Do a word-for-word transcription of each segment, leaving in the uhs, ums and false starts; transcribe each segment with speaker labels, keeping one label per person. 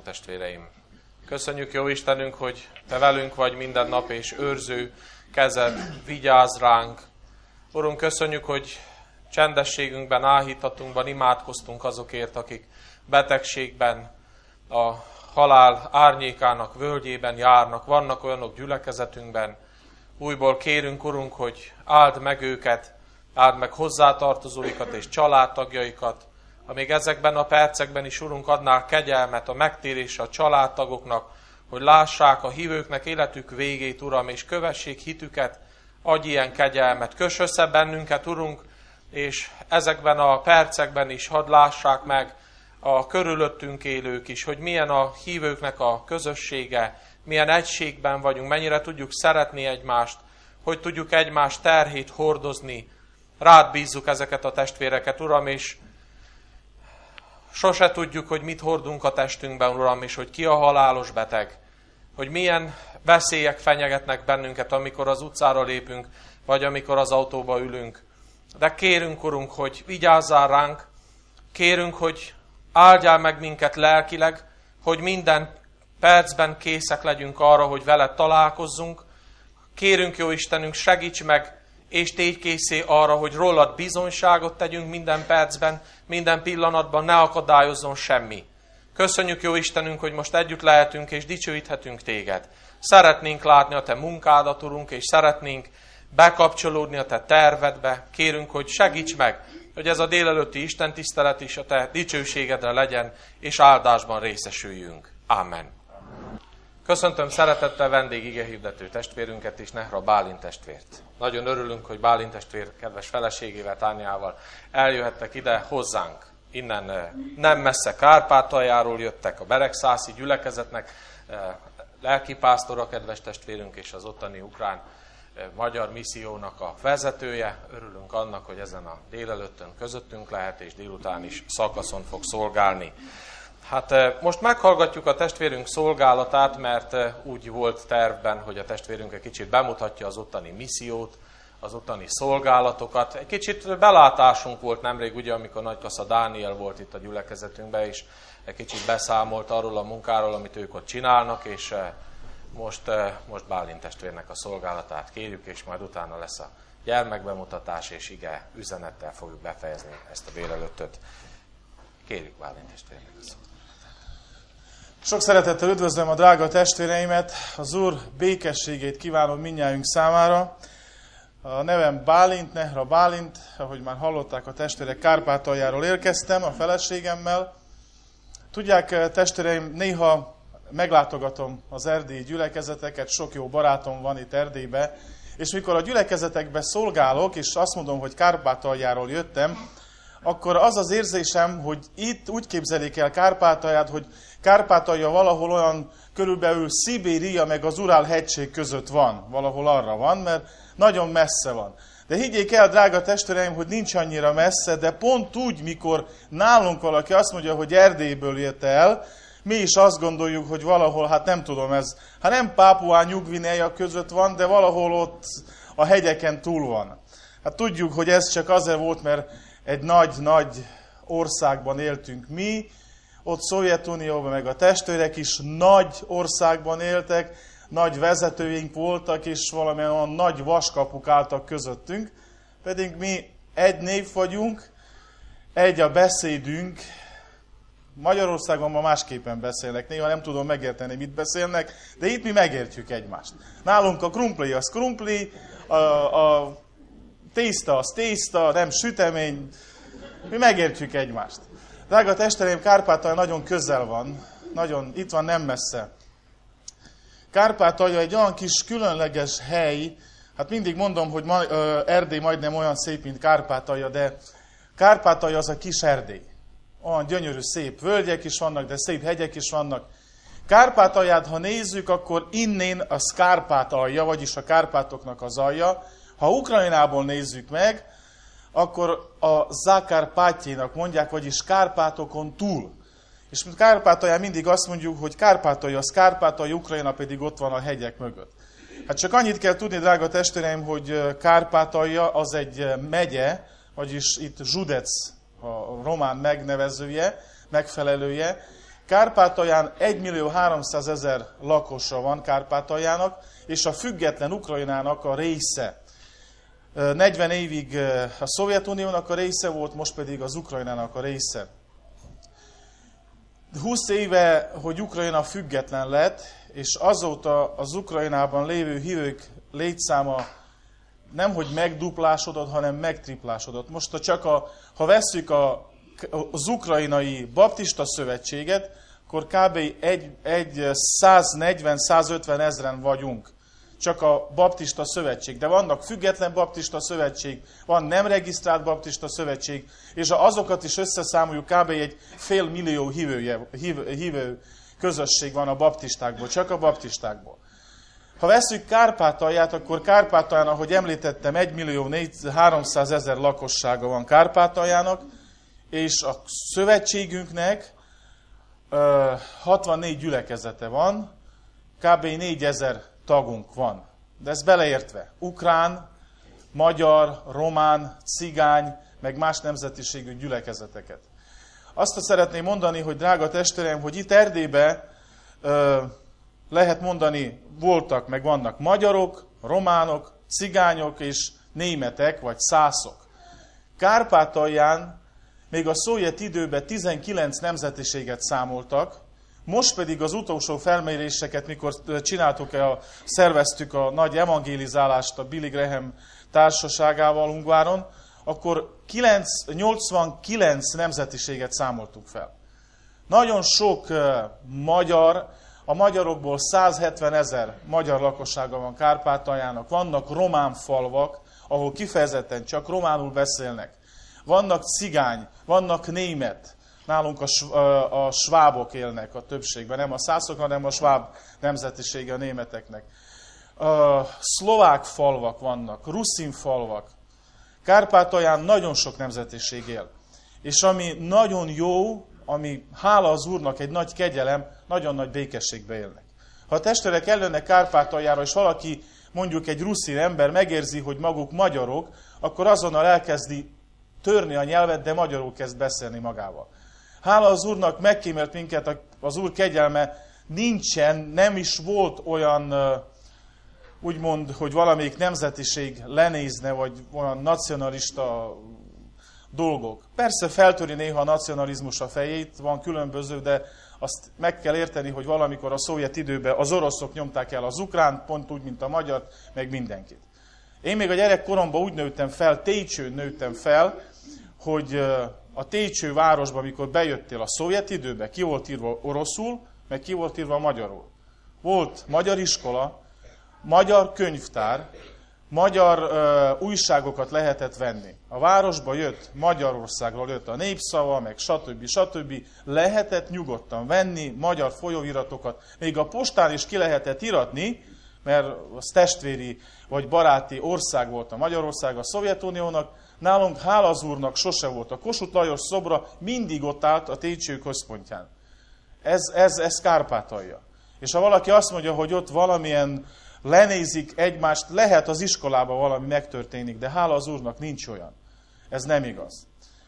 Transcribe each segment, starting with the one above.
Speaker 1: testvéreim! Köszönjük, jó Istenünk, hogy Te velünk vagy minden nap, és őrző kezed vigyáz ránk. Urunk, köszönjük, hogy csendességünkben, áhítatunkban imádkoztunk azokért, akik betegségben, a halál árnyékának völgyében járnak. Vannak olyanok gyülekezetünkben. Újból kérünk, Urunk, hogy áld meg őket, áld meg hozzátartozóikat és családtagjaikat, ha még ezekben a percekben is, Urunk, adnál kegyelmet a megtérésre a családtagoknak, hogy lássák a hívőknek életük végét, Uram, és kövessék hitüket, adj ilyen kegyelmet. Köss össze bennünket, Urunk, és ezekben a percekben is hadd lássák meg a körülöttünk élők is, hogy milyen a hívőknek a közössége, milyen egységben vagyunk, mennyire tudjuk szeretni egymást, hogy tudjuk egymás terhét hordozni. Rád bízzuk ezeket a testvéreket, Uram, és sose tudjuk, hogy mit hordunk a testünkben, Uram, és hogy ki a halálos beteg, hogy milyen veszélyek fenyegetnek bennünket, amikor az utcára lépünk, vagy amikor az autóba ülünk. De kérünk, Urunk, hogy vigyázzál ránk, kérünk, hogy áldjál meg minket lelkileg, hogy minden percben készek legyünk arra, hogy veled találkozzunk. Kérünk, jó Istenünk, segíts meg, és tégy készé arra, hogy rólad bizonyságot tegyünk minden percben, minden pillanatban, ne akadályozzon semmi. Köszönjük, jó Istenünk, hogy most együtt lehetünk és dicsőíthetünk téged. Szeretnénk látni a te munkádat, Urunk, és szeretnénk bekapcsolódni a te tervedbe. Kérünk, hogy segíts meg, hogy ez a délelőtti istentisztelet is a te dicsőségedre legyen, és áldásban részesüljünk. Amen. Köszöntöm szeretettel vendég igehirdető testvérünket és Nehra Bálint testvért. Nagyon örülünk, hogy Bálint testvér kedves feleségével, Tániával eljöhettek ide hozzánk. Innen nem messze Kárpátaljáról jöttek, a beregszászi gyülekezetnek lelkipásztora, kedves testvérünk, és az ottani ukrán magyar missziónak a vezetője. Örülünk annak, hogy ezen a délelőttön közöttünk lehet, és délután is szakaszon fog szolgálni. Hát most meghallgatjuk a testvérünk szolgálatát, mert úgy volt tervben, hogy a testvérünk egy kicsit bemutatja az ottani missziót, az ottani szolgálatokat. Egy kicsit belátásunk volt nemrég, ugye, amikor Nagykassa Dániel volt itt a gyülekezetünkben, és egy kicsit beszámolt arról a munkáról, amit ők ott csinálnak, és most, most Bálint testvérnek a szolgálatát kérjük, és majd utána lesz a gyermekbemutatás, és ige üzenettel fogjuk befejezni ezt a délelőttöt. Kérjük Bálint testvérnek a szolgálatát.
Speaker 2: Sok szeretettel üdvözlöm a drága testvéreimet, az Úr békességét kívánom mindnyájunk számára. A nevem Bálint, Nehra Bálint, ahogy már hallották a testvérek, Kárpátaljáról érkeztem a feleségemmel. Tudják, testvéreim, néha meglátogatom az erdélyi gyülekezeteket, sok jó barátom van itt Erdélybe, és mikor a gyülekezetekbe szolgálok, és azt mondom, hogy Kárpátaljáról jöttem, akkor az az érzésem, hogy itt úgy képzelik el Kárpátalját, hogy Kárpátalja valahol olyan körülbelül Szibéria meg az Urál-hegység között van. Valahol arra van, mert nagyon messze van. De higgyék el, drága testvéreim, hogy nincs annyira messze, de pont úgy, mikor nálunk valaki azt mondja, hogy Erdélyből jött el, mi is azt gondoljuk, hogy valahol, hát nem tudom, ez, hát nem Pápua New-Guinea között van, de valahol ott a hegyeken túl van. Hát tudjuk, hogy ez csak azért volt, mert egy nagy-nagy országban éltünk mi, ott Szovjetunióban meg a testvérek is nagy országban éltek, nagy vezetőink voltak, és valamilyen olyan nagy vaskapuk álltak közöttünk, pedig mi egy nép vagyunk, egy a beszédünk. Magyarországon ma másképpen beszélnek, néha nem tudom megérteni, mit beszélnek, de itt mi megértjük egymást. Nálunk a krumpli az krumpli, a, a tészta az tészta, nem sütemény, mi megértjük egymást. Drága testvéreim, Kárpátalja nagyon közel van, nagyon, itt van nem messze. Kárpátalja egy olyan kis különleges hely, hát mindig mondom, hogy ma, ö, Erdély majdnem olyan szép, mint Kárpátalja, de Kárpátalja az a kis Erdély. Olyan gyönyörű, szép völgyek is vannak, de szép hegyek is vannak. Kárpátalját, ha nézzük, akkor innen a Kárpátalja, vagyis a Kárpátoknak az alja. Ha Ukrajnából nézzük meg, akkor a Zakárpátjénak mondják, vagyis Kárpátokon túl. És Kárpátalján mindig azt mondjuk, hogy Kárpátalja az Kárpátalja, Ukrajna pedig ott van a hegyek mögött. Hát csak annyit kell tudni, drága testvéreim, hogy Kárpátalja az egy megye, vagyis itt Zsudec a román megnevezője, megfelelője. Kárpátalján egymillió-háromszázezer lakosa van Kárpátaljának, és a független Ukrajnának a része. negyven évig a Szovjetuniónak a része volt, most pedig az Ukrajnának a része. húsz éve, hogy Ukrajna független lett, és azóta az Ukrajnában lévő hívők létszáma nemhogy megduplásodott, hanem megtriplásodott. Most ha csak a, ha vesszük a, az ukrajnai baptista szövetséget, akkor kb. egy, egy száznegyven-százötven ezren vagyunk. Csak a baptista szövetség. De vannak független baptista szövetség, van nem regisztrált baptista szövetség, és ha azokat is összeszámoljuk, kb. Egy fél millió hívője, hív, hívő közösség van a baptistákból, csak a baptistákból. Ha veszük Kárpátalját, akkor Kárpátalján, ahogy említettem, egymillió-háromszázezer lakossága van Kárpátaljának, és a szövetségünknek ö, hatvannégy gyülekezete van, kb. négyezer tagunk van. De ez beleértve ukrán, magyar, román, cigány, meg más nemzetiségű gyülekezeteket. Azt szeretném mondani, hogy drága testvéreim, hogy itt Erdélyben ö, lehet mondani, voltak, meg vannak magyarok, románok, cigányok és németek, vagy szászok. Kárpátalján még a szovjet időben tizenkilenc nemzetiséget számoltak, most pedig az utolsó felméréseket, mikor csináltuk, a, szerveztük a nagy evangélizálást a Billy Graham társaságával Ungváron, akkor nyolcvankilenc nemzetiséget számoltuk fel. Nagyon sok uh, magyar, a magyarokból százhetven ezer magyar lakossága van Kárpátaljának, vannak román falvak, ahol kifejezetten csak románul beszélnek. Vannak cigány, vannak német, nálunk a, a, a svábok élnek a többségben, nem a szászok, hanem a sváb nemzetisége a németeknek. A szlovák falvak vannak, ruszin falvak. Kárpátalján nagyon sok nemzetiség él. És ami nagyon jó, ami hála az Úrnak egy nagy kegyelem, nagyon nagy békességbe élnek. Ha a testvérek eljönnek Kárpátaljára, és valaki, mondjuk egy ruszin ember megérzi, hogy maguk magyarok, akkor azonnal elkezdi törni a nyelvet, de magyarul kezd beszélni magával. Hála az Úrnak megkímélt minket, az Úr kegyelme nincsen, nem is volt olyan, úgymond, hogy valamelyik nemzetiség lenézne, vagy olyan nacionalista dolgok. Persze feltöri néha a nacionalizmus a fejét, van különböző, de azt meg kell érteni, hogy valamikor a szovjet időben az oroszok nyomták el az ukránt, pont úgy, mint a magyar, meg mindenkit. Én még a gyerekkoromban úgy nőttem fel, Técsőn nőttem fel, hogy a Técső városban, amikor bejöttél a szovjet időbe, ki volt írva oroszul, meg ki volt írva magyarul. Volt magyar iskola, magyar könyvtár, magyar uh, újságokat lehetett venni. A városba jött, Magyarországról jött a Népszava, meg stb. stb. Lehetett nyugodtan venni magyar folyóiratokat. Még a postán is ki lehetett iratni, mert az testvéri vagy baráti ország volt a Magyarország a Szovjetuniónak. Nálunk, hála az Úrnak, sose volt. A Kossuth Lajos szobra mindig ott állt a Técső központján. Ez, ez, ez Kárpátalja. És ha valaki azt mondja, hogy ott valamilyen lenézik egymást, lehet az iskolában valami megtörténik, de hála az Úrnak nincs olyan. Ez nem igaz.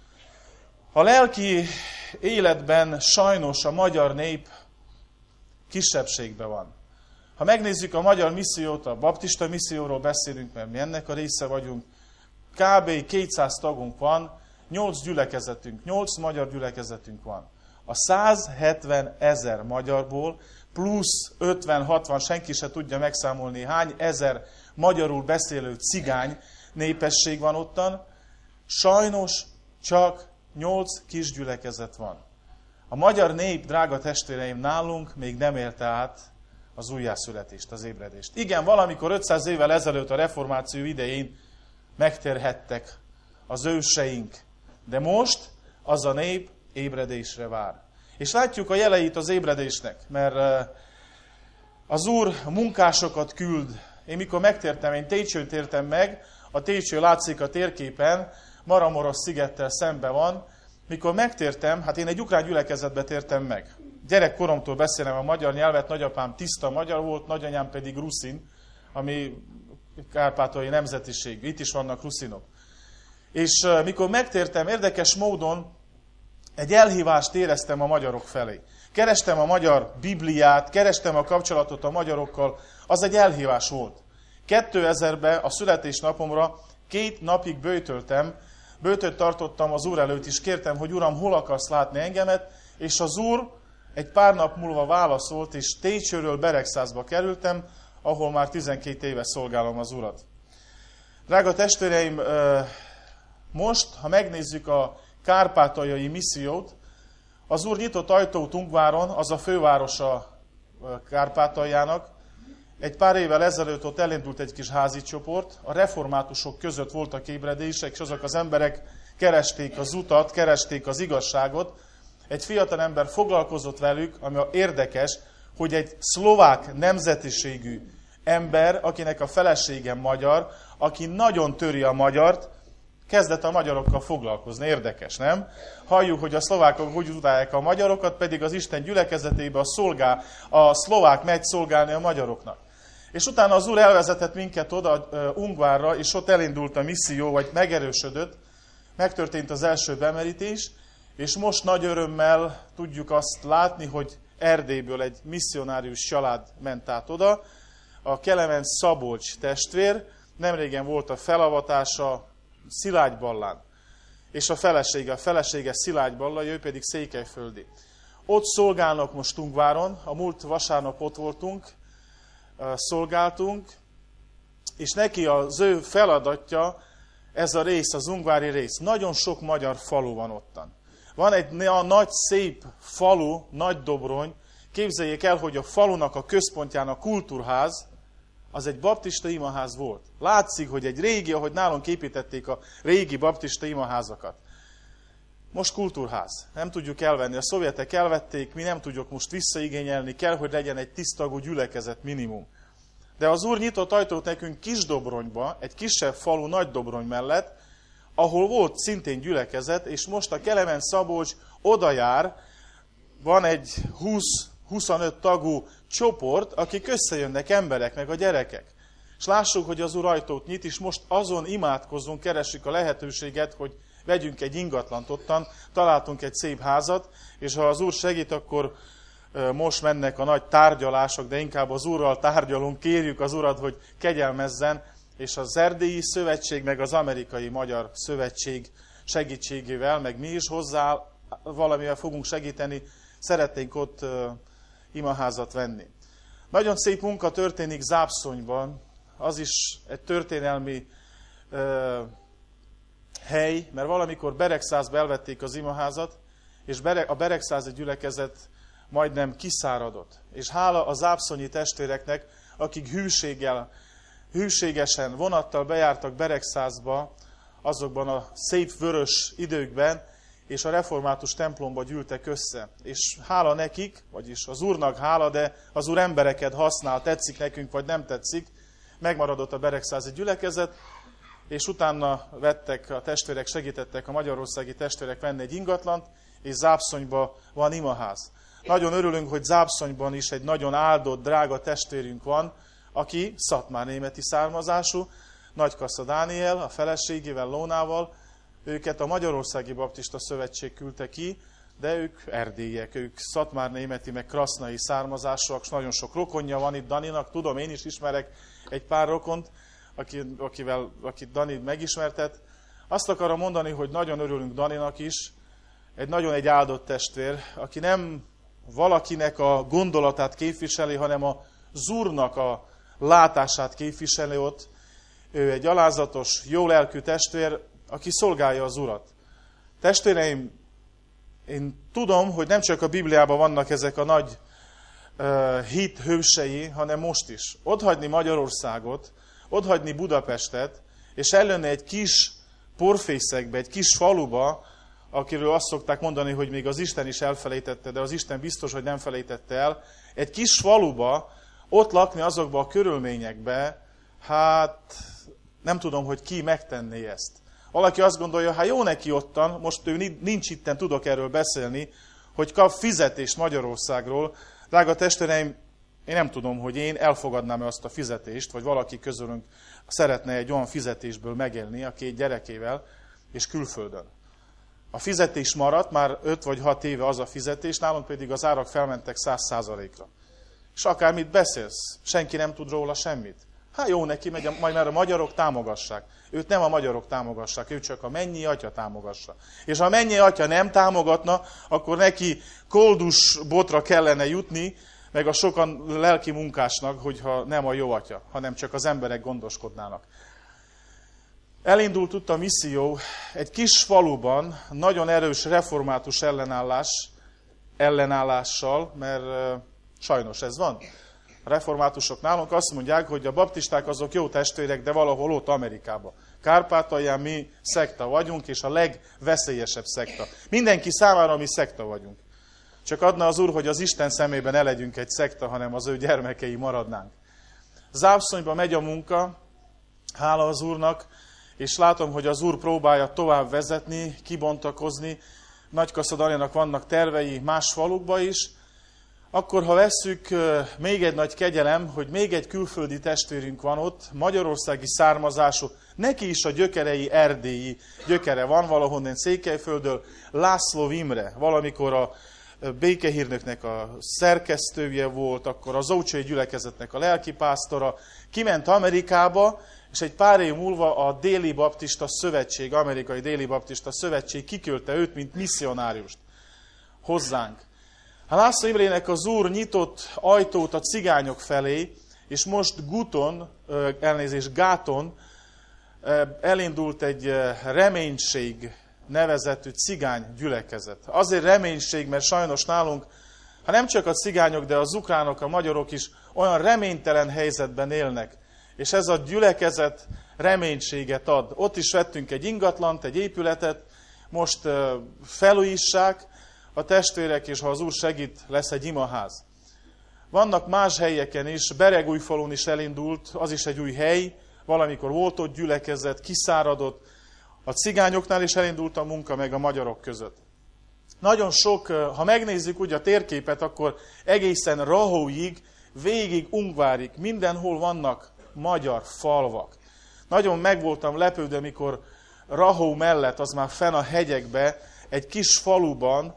Speaker 2: A lelki életben sajnos a magyar nép kisebbségben van. Ha megnézzük a magyar missziót, a baptista misszióról beszélünk, mert mi ennek a része vagyunk, kb. kétszáz tagunk van, nyolc gyülekezetünk, nyolc magyar gyülekezetünk van. A százhetven ezer magyarból plusz ötven-hatvan, senki se tudja megszámolni, hány ezer magyarul beszélő cigány népesség van ottan, sajnos csak nyolc kis gyülekezet van. A magyar nép, drága testvéreim, nálunk még nem élte át az újjászületést, az ébredést. Igen, valamikor ötszáz évvel ezelőtt a reformáció idején megtérhettek az őseink, de most az a nép ébredésre vár. És látjuk a jeleit az ébredésnek, mert az Úr munkásokat küld. Én mikor megtértem, én Técsőt tértem meg, a Técső látszik a térképen, Maramoros szigettel szembe van. Mikor megtértem, hát én egy ukrán gyülekezetbe tértem meg. Gyerekkoromtól beszélem a magyar nyelvet, nagyapám tiszta magyar volt, nagyanyám pedig ruszin, ami kárpátaljai nemzetiség. Itt is vannak ruszinok. És mikor megtértem, érdekes módon egy elhívást éreztem a magyarok felé. Kerestem a magyar Bibliát, kerestem a kapcsolatot a magyarokkal, az egy elhívás volt. kétezerben a születésnapomra két napig böjtöltem, böjtöt tartottam az Úr előtt is, kértem, hogy Uram, hol akarsz látni engemet, és az Úr egy pár nap múlva válaszolt, és Técsőről Beregszászba kerültem, ahol már tizenkét éve szolgálom az Urat. Drága testvéreim, most, ha megnézzük a kárpátaljai missziót, az Úr nyitott ajtót Ungváron, az a fővárosa Kárpátaljának. Egy pár évvel ezelőtt ott elindult egy kis házi csoport, a reformátusok között voltak ébredések, és azok az emberek keresték az utat, keresték az igazságot. Egy fiatal ember foglalkozott velük, ami érdekes, hogy egy szlovák nemzetiségű ember, akinek a felesége magyar, aki nagyon töri a magyart, kezdett a magyarokkal foglalkozni. Érdekes, nem? Halljuk, hogy a szlovákok hogy utálják a magyarokat, pedig az Isten gyülekezetébe a, szolgál, a szlovák megy szolgálni a magyaroknak. És utána az Úr elvezetett minket oda uh, Ungvárra, és ott elindult a misszió, vagy megerősödött, megtörtént az első bemerítés, és most nagy örömmel tudjuk azt látni, hogy Erdélyből egy misszionárius család ment át oda, a Kelemen Szabolcs testvér, nemrégen volt a felavatása Szilágyballán, és a felesége, a felesége Szilágyballai, ő pedig székelyföldi. Ott szolgálnak most Ungváron, a múlt vasárnap ott voltunk, szolgáltunk, és neki az ő feladatja ez a rész, az ungvári rész. Nagyon sok magyar falu van ottan. Van egy a nagy, szép falu, Nagydobrony. Képzeljék el, hogy a falunak a központján a kultúrház, az egy baptista imaház volt. Látszik, hogy egy régi, ahogy nálunk építették a régi baptista imaházakat. Most kultúrház. Nem tudjuk elvenni. A szovjetek elvették, mi nem tudjuk most visszaigényelni, kell, hogy legyen egy tisztagú gyülekezet minimum. De az Úr nyitott ajtót nekünk Kisdobronyba, egy kisebb falu Nagydobrony mellett, ahol volt szintén gyülekezet, és most a Kelemen Szabolcs oda jár, van egy húsz-huszonöt tagú csoport, akik összejönnek emberek, meg a gyerekek. És lássuk, hogy az Úr ajtót nyit, és most azon imádkozzunk, keressük a lehetőséget, hogy vegyünk egy ingatlant ottan, találtunk egy szép házat, és ha az Úr segít, akkor most mennek a nagy tárgyalások, de inkább az Úrral tárgyalunk, kérjük az Urat, hogy kegyelmezzen, és az Erdélyi Szövetség, meg az Amerikai Magyar Szövetség segítségével, meg mi is hozzá valamivel fogunk segíteni, szeretnénk ott imaházat venni. Nagyon szép munka történik Zápszonyban, az is egy történelmi uh, hely, mert valamikor Beregszászba elvették az imaházat, és a beregszázi gyülekezet majdnem kiszáradott. És hála a zápszonyi testvéreknek, akik hűséggel, hűségesen vonattal bejártak Beregszászba azokban a szép vörös időkben, és a református templomba gyűltek össze. És hála nekik, vagyis az Úrnak hála, de az Úr embereket használ, tetszik nekünk, vagy nem tetszik, megmaradott a beregszázi gyülekezet, és utána vettek a testvérek, segítettek a magyarországi testvérek venni egy ingatlant, és Zápszonyban van imaház. Nagyon örülünk, hogy Zápszonyban is egy nagyon áldott, drága testvérünk van, aki szatmárnémeti származású, Nagykassa Dániel, a feleségével, Lónával. Őket a Magyarországi Baptista Szövetség küldte ki, de ők erdélyiek, ők szatmárnémeti, meg krasznai származásúak, és nagyon sok rokonja van itt Daninak. Tudom, én is ismerek egy pár rokont, aki, akivel, akit Dani megismertet. Azt akarom mondani, hogy nagyon örülünk Daninak is, egy nagyon egy áldott testvér, aki nem valakinek a gondolatát képviseli, hanem az Úrnak a látását képviseli ott. Ő egy alázatos, jó lelkű testvér, aki szolgálja az Urat. Testvéreim, én tudom, hogy nem csak a Bibliában vannak ezek a nagy uh, hit hősei, hanem most is. Otthagyni Magyarországot, otthagyni Budapestet, és ellönni egy kis porfészekbe, egy kis faluba, akiről azt szokták mondani, hogy még az Isten is elfelejtette, de az Isten biztos, hogy nem felejtette el. Egy kis faluba, ott lakni azokba a körülményekbe, hát nem tudom, hogy ki megtenné ezt. Valaki azt gondolja, hát jó neki ottan, most ő nincs itten, tudok erről beszélni, hogy kap fizetést Magyarországról. Drága testvéreim, én nem tudom, hogy én elfogadnám azt a fizetést, vagy valaki közülünk szeretne egy olyan fizetésből megélni a két gyerekével, és külföldön. A fizetés maradt, már öt vagy hat éve az a fizetés, nálunk pedig az árak felmentek száz százalékra. És akármit beszélsz, senki nem tud róla semmit. Hát jó neki, megy, majd már a magyarok támogassák. Őt nem a magyarok támogassák, ő csak a mennyi atya támogassa. És ha a mennyi atya nem támogatna, akkor neki koldus botra kellene jutni, meg a sokan lelki munkásnak, hogyha nem a jó atya, hanem csak az emberek gondoskodnának. Elindult ott a misszió egy kis faluban, nagyon erős református ellenállás, ellenállással, mert uh, sajnos ez van. A reformátusok nálunk azt mondják, hogy a baptisták azok jó testvérek, de valahol ott Amerikában. Kárpátalján mi szekta vagyunk, és a legveszélyesebb szekta. Mindenki számára mi szekta vagyunk. Csak adna az Úr, hogy az Isten szemében ne legyünk egy szekta, hanem az ő gyermekei maradnánk. Zápszonyba megy a munka, hála az Úrnak, és látom, hogy az Úr próbálja tovább vezetni, kibontakozni. Nagykaszadaljának vannak tervei más falukba is. Akkor, ha vesszük, még egy nagy kegyelem, hogy még egy külföldi testvérünk van ott, magyarországi származású, neki is a gyökerei erdélyi gyökere van, valahonnan Székelyföldről, László Imre, valamikor a békehírnöknek a szerkesztője volt, akkor az ócsai gyülekezetnek a lelkipásztora, kiment Amerikába, és egy pár év múlva a Déli Baptista Szövetség, Amerikai Déli Baptista Szövetség kiküldte őt, mint misszionáriust hozzánk. A László Imrének az Úr nyitott ajtót a cigányok felé, és most Guton, elnézést, Gáton elindult egy reménység nevezetű cigány gyülekezet. Azért reménység, mert sajnos nálunk, ha nem csak a cigányok, de az ukránok, a magyarok is olyan reménytelen helyzetben élnek. És ez a gyülekezet reménységet ad. Ott is vettünk egy ingatlant, egy épületet, most felújítsák a testvérek, és ha az Úr segít, lesz egy imaház. Vannak más helyeken is, Beregújfalun is elindult, az is egy új hely, valamikor volt ott gyülekezet, kiszáradott, a cigányoknál is elindult a munka, meg a magyarok között. Nagyon sok, ha megnézzük úgy a térképet, akkor egészen Rahóig, végig Ungvárig, mindenhol vannak magyar falvak. Nagyon meg voltam lepődve, amikor Rahó mellett, az már fenn a hegyekbe, egy kis faluban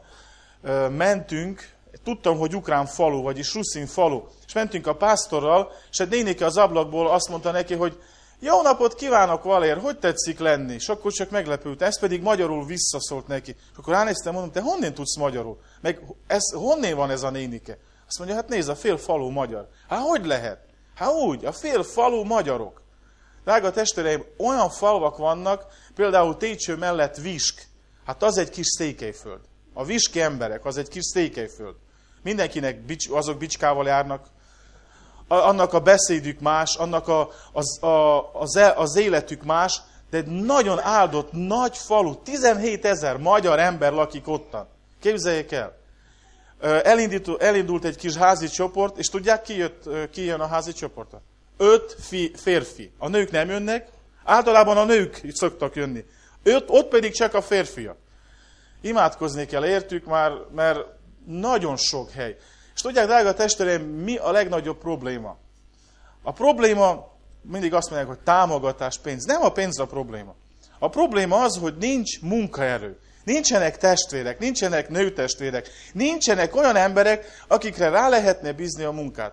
Speaker 2: mentünk, tudtam, hogy ukrán falu, vagyis ruszin falu, és mentünk a pásztorral, és egy nénike az ablakból azt mondta neki, hogy jó napot kívánok, Valér, hogy tetszik lenni? És akkor csak meglepült, ez pedig magyarul visszaszólt neki. És akkor ránéztem, mondom, te honnan tudsz magyarul? Meg ez, honnan van ez a nénike? Azt mondja, hát nézd, a fél falu magyar. Hát hogy lehet? Hát úgy, a fél falu magyarok. Drága testvéreim, olyan falvak vannak, például Técső mellett Visk. Hát az egy kis Székelyföld. A viski emberek, az egy kis Székelyföld. Mindenkinek bics, azok bicskával járnak, annak a beszédük más, annak a, az, a, az, az életük más, de egy nagyon áldott nagy falu, tizenhétezer magyar ember lakik ottan. Képzeljék el. Elindult, elindult egy kis házi csoport, és tudják, ki, jött, ki jön a házi csoportra? Öt fi, férfi. A nők nem jönnek, általában a nők szoktak jönni. Öt, ott pedig csak a férfiak. Imádkozni kell értük már, mert nagyon sok hely. És tudják, drága testvéreim, mi a legnagyobb probléma? A probléma, mindig azt mondják, hogy támogatás, pénz. Nem a pénz a probléma. A probléma az, hogy nincs munkaerő. Nincsenek testvérek, nincsenek nőtestvérek, nincsenek olyan emberek, akikre rá lehetne bízni a munkát.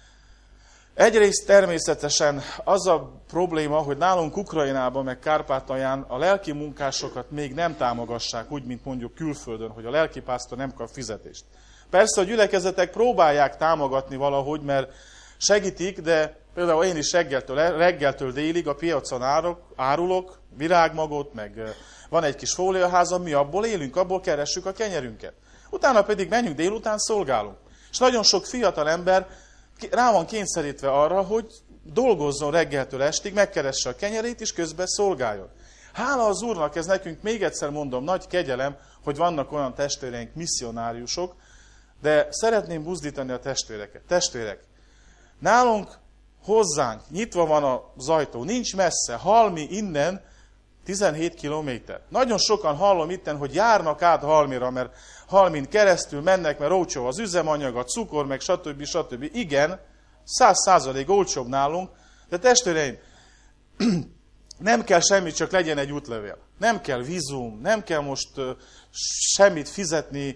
Speaker 2: Egyrészt természetesen az a probléma, hogy nálunk Ukrajnában, meg Kárpátalján a lelki munkásokat még nem támogassák, úgy, mint mondjuk külföldön, hogy a lelkipásztor nem kap fizetést. Persze a gyülekezetek próbálják támogatni valahogy, mert segítik, de például én is reggeltől, reggeltől délig a piacon árok, árulok, virágmagot, meg van egy kis fóliaházam, mi abból élünk, abból keressük a kenyerünket. Utána pedig menjünk délután, szolgálunk. És nagyon sok fiatal ember rá van kényszerítve arra, hogy dolgozzon reggeltől estig, megkeresse a kenyerét, és közben szolgáljon. Hála az Úrnak, ez nekünk, még egyszer mondom, nagy kegyelem, hogy vannak olyan testvéreink, misszionáriusok, de szeretném buzdítani a testvéreket. Testvérek, nálunk, hozzánk, nyitva van az ajtó, nincs messze, Halmi innen tizenhét kilométer. Nagyon sokan hallom itten, hogy járnak át Halmira, mert Halmin keresztül mennek, mert olcsó az üzemanyag, a cukor, meg stb. stb. Igen, száz százalék olcsóbb nálunk, de testvéreim, nem kell semmi, csak legyen egy útlevél. Nem kell vízum, nem kell most uh, semmit fizetni,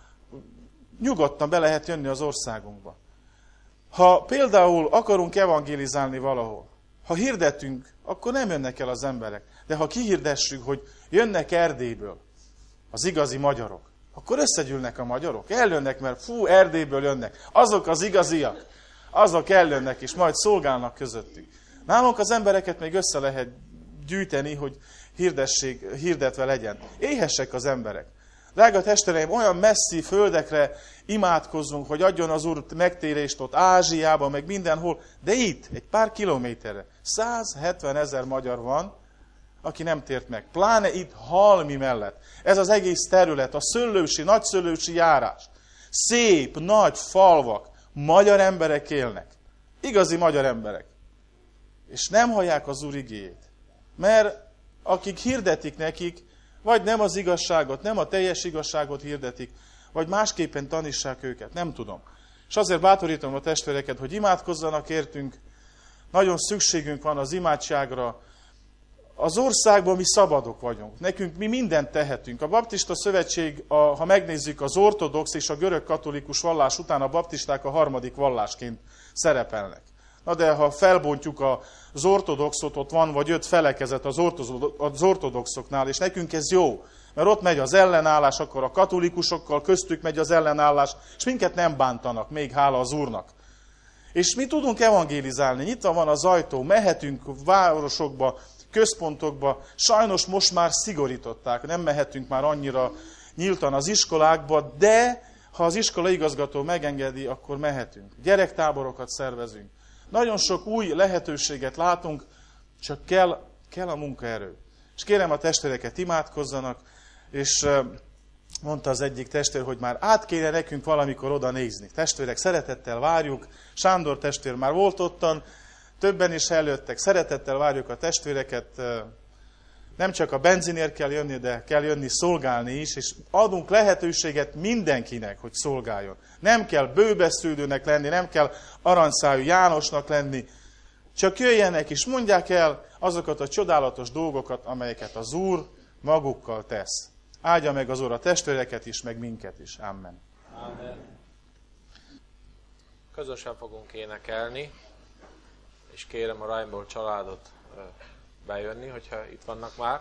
Speaker 2: nyugodtan be lehet jönni az országunkba. Ha például akarunk evangélizálni valahol, ha hirdetünk, akkor nem jönnek el az emberek. De ha kihirdessük, hogy jönnek Erdélyből az igazi magyarok, akkor összegyűlnek a magyarok. Eljönnek, mert fú, Erdélyből jönnek. Azok az igaziak. Azok eljönnek, és majd szolgálnak közöttük. Nálunk az embereket még össze lehet gyűjteni, hogy hirdesség, hirdetve legyen. Éhesek az emberek. Drága testvéreim, olyan messzi földekre imádkozzunk, hogy adjon az Úr megtérést ott Ázsiában, meg mindenhol, de itt, egy pár kilométerre, százhetven ezer magyar van, aki nem tért meg. Pláne itt Halmi mellett. Ez az egész terület, a szőlősi, nagyszőlősi járás. Szép, nagy falvak, magyar emberek élnek. Igazi magyar emberek. És nem hallják az Úr igéjét. Mert akik hirdetik nekik, vagy nem az igazságot, nem a teljes igazságot hirdetik, vagy másképpen tanítsák őket, nem tudom. És azért bátorítom a testvéreket, hogy imádkozzanak értünk. Nagyon szükségünk van az imádságra. Az országban mi szabadok vagyunk. Nekünk mi mindent tehetünk. A Baptista Szövetség, a, ha megnézzük az ortodox és a görög katolikus vallás után, a baptisták a harmadik vallásként szerepelnek. Na de ha felbontjuk az ortodoxot, ott van vagy öt felekezet az ortodoxoknál, és nekünk ez jó, mert ott megy az ellenállás, akkor a katolikusokkal köztük megy az ellenállás, és minket nem bántanak, még hála az Úrnak. És mi tudunk evangélizálni, nyitva van az ajtó, mehetünk városokba, központokba, sajnos most már szigorították, nem mehetünk már annyira nyíltan az iskolákba, de ha az iskola igazgató megengedi, akkor mehetünk. Gyerektáborokat szervezünk. Nagyon sok új lehetőséget látunk, csak kell, kell a munkaerő. És kérem a testvéreket imádkozzanak, és mondta az egyik testvér, hogy már át kéne nekünk valamikor oda nézni. Testvérek, szeretettel várjuk, Sándor testvér már volt ottan, többen is előttek, szeretettel várjuk a testvéreket, nem csak a benzinért kell jönni, de kell jönni szolgálni is, és adunk lehetőséget mindenkinek, hogy szolgáljon. Nem kell bőbeszűdőnek lenni, nem kell aranyszájú Jánosnak lenni, csak jöjjenek és mondják el azokat a csodálatos dolgokat, amelyeket az Úr magukkal tesz. Áldja meg az Úr a testvéreket is, meg minket is. Amen.
Speaker 1: Amen. Közösen fogunk énekelni, és kérem a Rainbow családot bejönni, hogyha itt vannak már.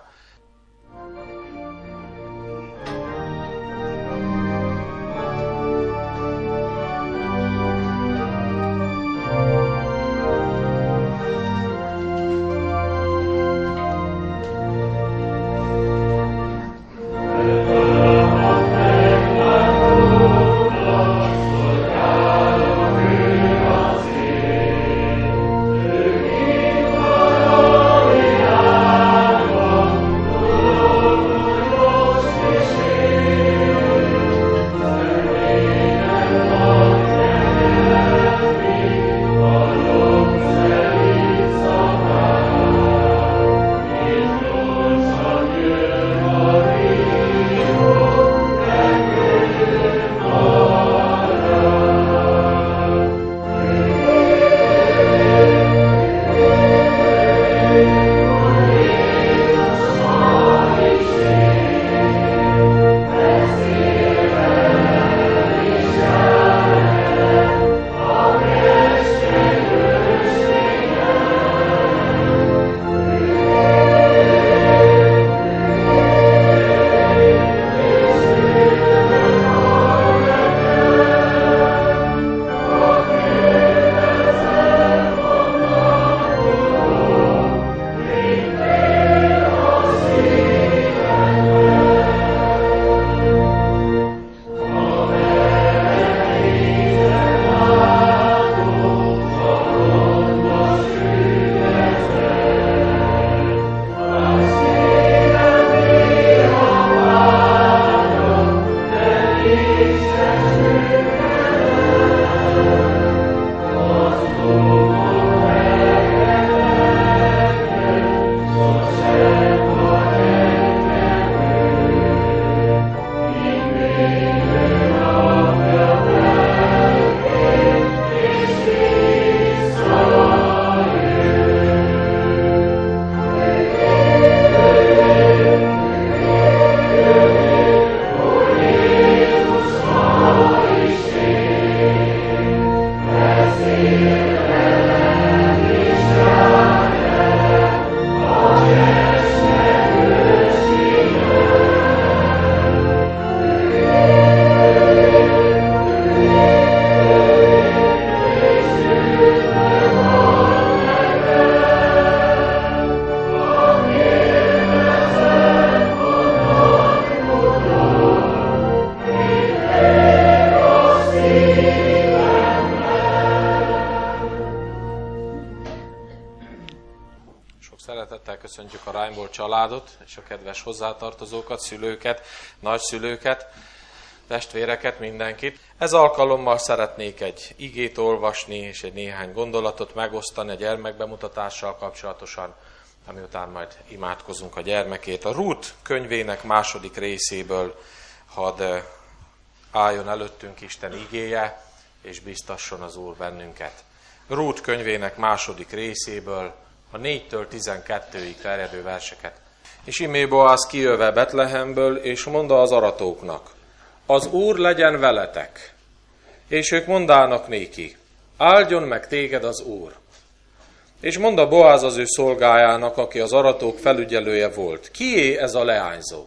Speaker 1: köszöntjük a Reinbold családot és a kedves hozzátartozókat, szülőket, nagyszülőket, testvéreket, mindenkit. Ez alkalommal szeretnék egy igét olvasni és egy néhány gondolatot megosztani a gyermekbemutatással kapcsolatosan, amiután majd imádkozunk a gyermekét. A Rút könyvének második részéből hadd álljon előttünk Isten igéje, és biztasson az Úr bennünket. Rút könyvének második részéből a négytől tizenkettőig terjedő verseket. És imé Boáz kijöve Betlehemből, és mondta az aratóknak: az Úr legyen veletek. És ők mondának néki: áldjon meg téged az Úr. És mondta Boáz az ő szolgájának, aki az aratók felügyelője volt: kié ez a leányzó?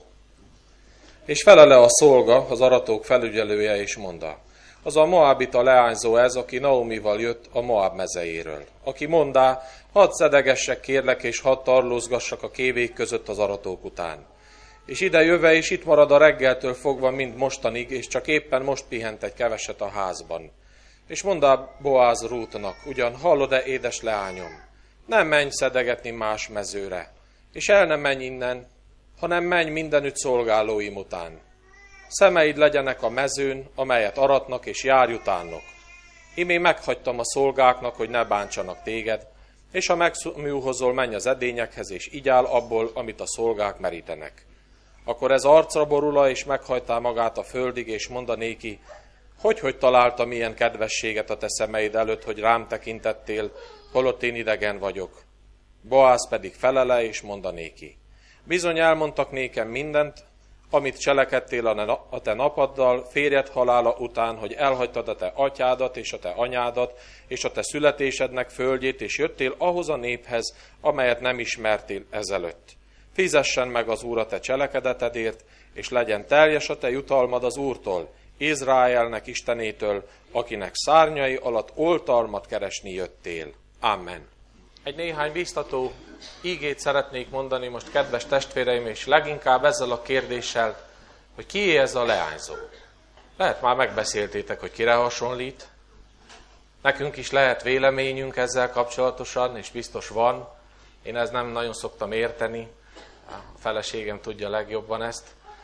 Speaker 1: És felele a szolga, az aratók felügyelője, és mondta: az a moábita leányzó ez, aki Naomival jött a Moab mezejéről, aki mondá: hadd szedegessek kérlek, és hadd tarlózgassak a kévék között az aratók után. És ide jöve, és itt marad a reggeltől fogva mind mostanig, és csak éppen most pihent egy keveset a házban. És mondá Boáz Rútnak: ugyan hallod-e, édes leányom, nem menj szedegetni más mezőre, és el nem menj innen, hanem menj mindenütt szolgálóim után. Szemeid legyenek a mezőn, amelyet aratnak, és járj utánok. Imé meghagytam a szolgáknak, hogy ne bántsanak téged, és ha megműhozol, menj az edényekhez, és igyál abból, amit a szolgák merítenek. Akkor ez arcra borula, és meghajtál magát a földig, és monda néki: hogy, hogy találtam ilyen kedvességet a te szemeid előtt, hogy rám tekintettél, holott én idegen vagyok. Boáz pedig felele, és monda néki: bizony elmondtak nékem mindent, amit cselekedtél a te napaddal, férjed halála után, hogy elhagytad a te atyádat és a te anyádat, és a te születésednek földjét, és jöttél ahhoz a néphez, amelyet nem ismertél ezelőtt. Fizessen meg az Úr a te cselekedetedért, és legyen teljes a te jutalmad az Úrtól, Izraelnek Istenétől, akinek szárnyai alatt oltalmat keresni jöttél. Amen. Egy néhány biztató ígét szeretnék mondani most, kedves testvéreim, és leginkább ezzel a kérdéssel, hogy kié ez a leányzó. Lehet már megbeszéltétek, hogy kire hasonlít. Nekünk is lehet véleményünk ezzel kapcsolatosan, és biztos van. Én ezt nem nagyon szoktam érteni. A feleségem tudja legjobban ezt.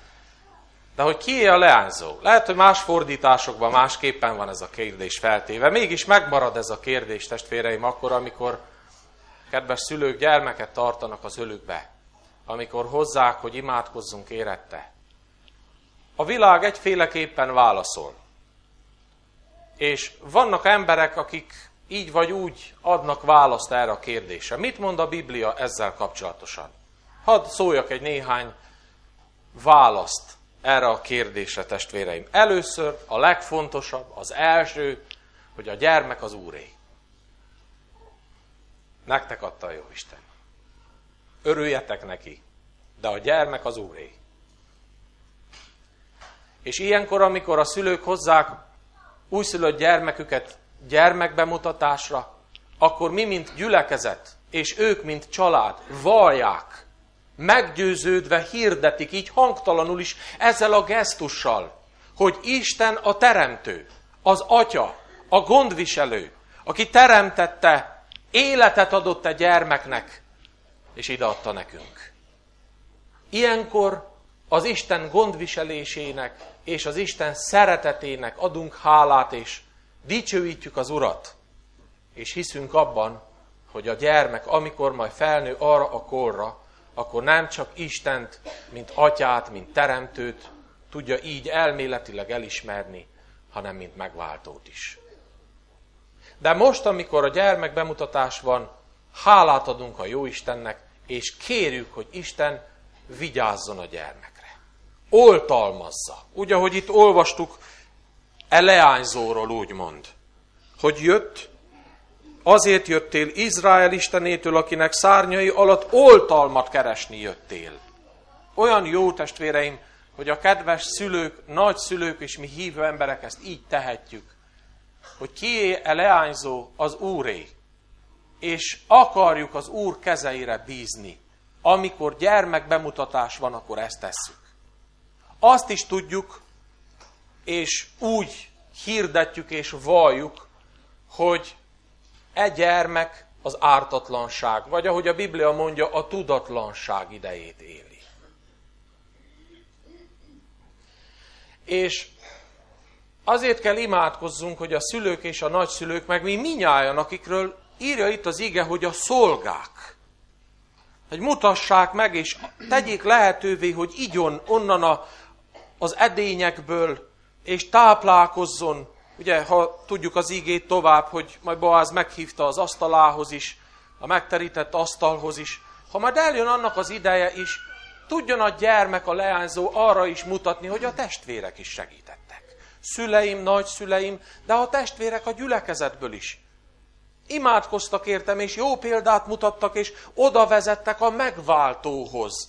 Speaker 1: De hogy kié a leányzó? Lehet, hogy más fordításokban másképpen van ez a kérdés feltéve. Mégis megmarad ez a kérdés, testvéreim, akkor, amikor kedves szülők gyermeket tartanak az ölükbe, amikor hozzák, hogy imádkozzunk érette. A világ egyféleképpen válaszol. És vannak emberek, akik így vagy úgy adnak választ erre a kérdésre. Mit mond a Biblia ezzel kapcsolatosan? Hadd szóljak egy néhány választ erre a kérdésre, testvéreim. Először a legfontosabb, az első, hogy a gyermek az Úré. Nektek adta a Jóisten. Örüljetek neki, de a gyermek az Úré. És ilyenkor, amikor a szülők hozzák újszülött gyermeküket gyermekbemutatásra, akkor mi, mint gyülekezet, és ők, mint család, vallják, meggyőződve hirdetik, így hangtalanul is, ezzel a gesztussal, hogy Isten a teremtő, az atya, a gondviselő, aki teremtette, életet adott a gyermeknek, és ideadta nekünk. Ilyenkor az Isten gondviselésének és az Isten szeretetének adunk hálát, és dicsőítjük az Urat. És hiszünk abban, hogy a gyermek, amikor majd felnő arra a korra, akkor nem csak Istent, mint atyát, mint teremtőt tudja így elméletileg elismerni, hanem mint megváltót is. De most, amikor a gyermek bemutatás van, hálát adunk a Jóistennek, és kérjük, hogy Isten vigyázzon a gyermekre. Oltalmazza. Úgy, ahogy itt olvastuk, e leányzóról úgy mond, hogy jött, azért jöttél Izrael Istenétől, akinek szárnyai alatt oltalmat keresni jöttél. Olyan jó, testvéreim, hogy a kedves szülők, nagyszülők és mi hívő emberek ezt így tehetjük, hogy kié e leányzó az Úré, és akarjuk az Úr kezeire bízni. Amikor gyermekbemutatás van, akkor ezt tesszük. Azt is tudjuk, és úgy hirdetjük és valljuk, hogy e gyermek az ártatlanság, vagy ahogy a Biblia mondja, a tudatlanság idejét éli. És azért kell imádkozzunk, hogy a szülők és a nagyszülők, meg mi minnyájan, akikről írja itt az ige, hogy a szolgák, hogy mutassák meg, és tegyék lehetővé, hogy igyon onnan a, az edényekből, és táplálkozzon. Ugye, ha tudjuk az igét tovább, hogy majd Boáz meghívta az asztalához is, a megterített asztalhoz is. Ha majd eljön annak az ideje is, tudjon a gyermek, a leányzó arra is mutatni, hogy a testvérek is segítettek. Szüleim, nagyszüleim, de a testvérek a gyülekezetből is. Imádkoztak értem, és jó példát mutattak, és oda vezettek a megváltóhoz.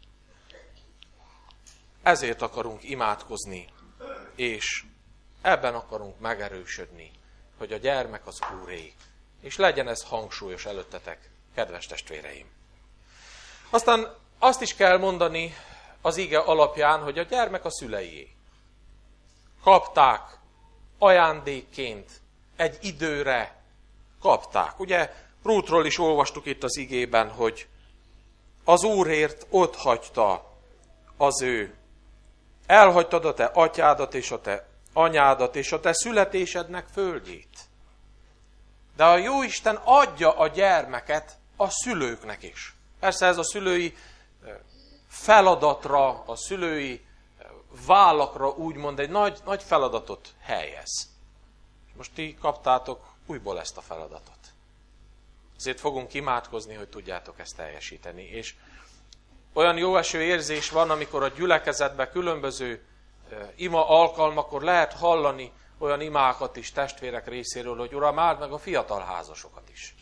Speaker 1: Ezért akarunk imádkozni, és ebben akarunk megerősödni, hogy a gyermek az Úré. És legyen ez hangsúlyos előttetek, kedves testvéreim. Aztán azt is kell mondani az ige alapján, hogy a gyermek a szüleié. Kapták ajándékként, egy időre kapták. Ugye Rútról is olvastuk itt az igében, hogy az Úrért otthagyta az ő. Elhagytad a te atyádat és a te anyádat és a te születésednek földjét. De a Jóisten adja a gyermeket a szülőknek is. Persze ez a szülői feladatra, a szülői vállakra úgymond egy nagy, nagy feladatot helyez. Most ti kaptátok újból ezt a feladatot. Ezért fogunk imádkozni, hogy tudjátok ezt teljesíteni. És olyan jó eső érzés van, amikor a gyülekezetben különböző ima alkalmakor lehet hallani olyan imákat is testvérek részéről, hogy Uram, áld meg a fiatal házasokat is.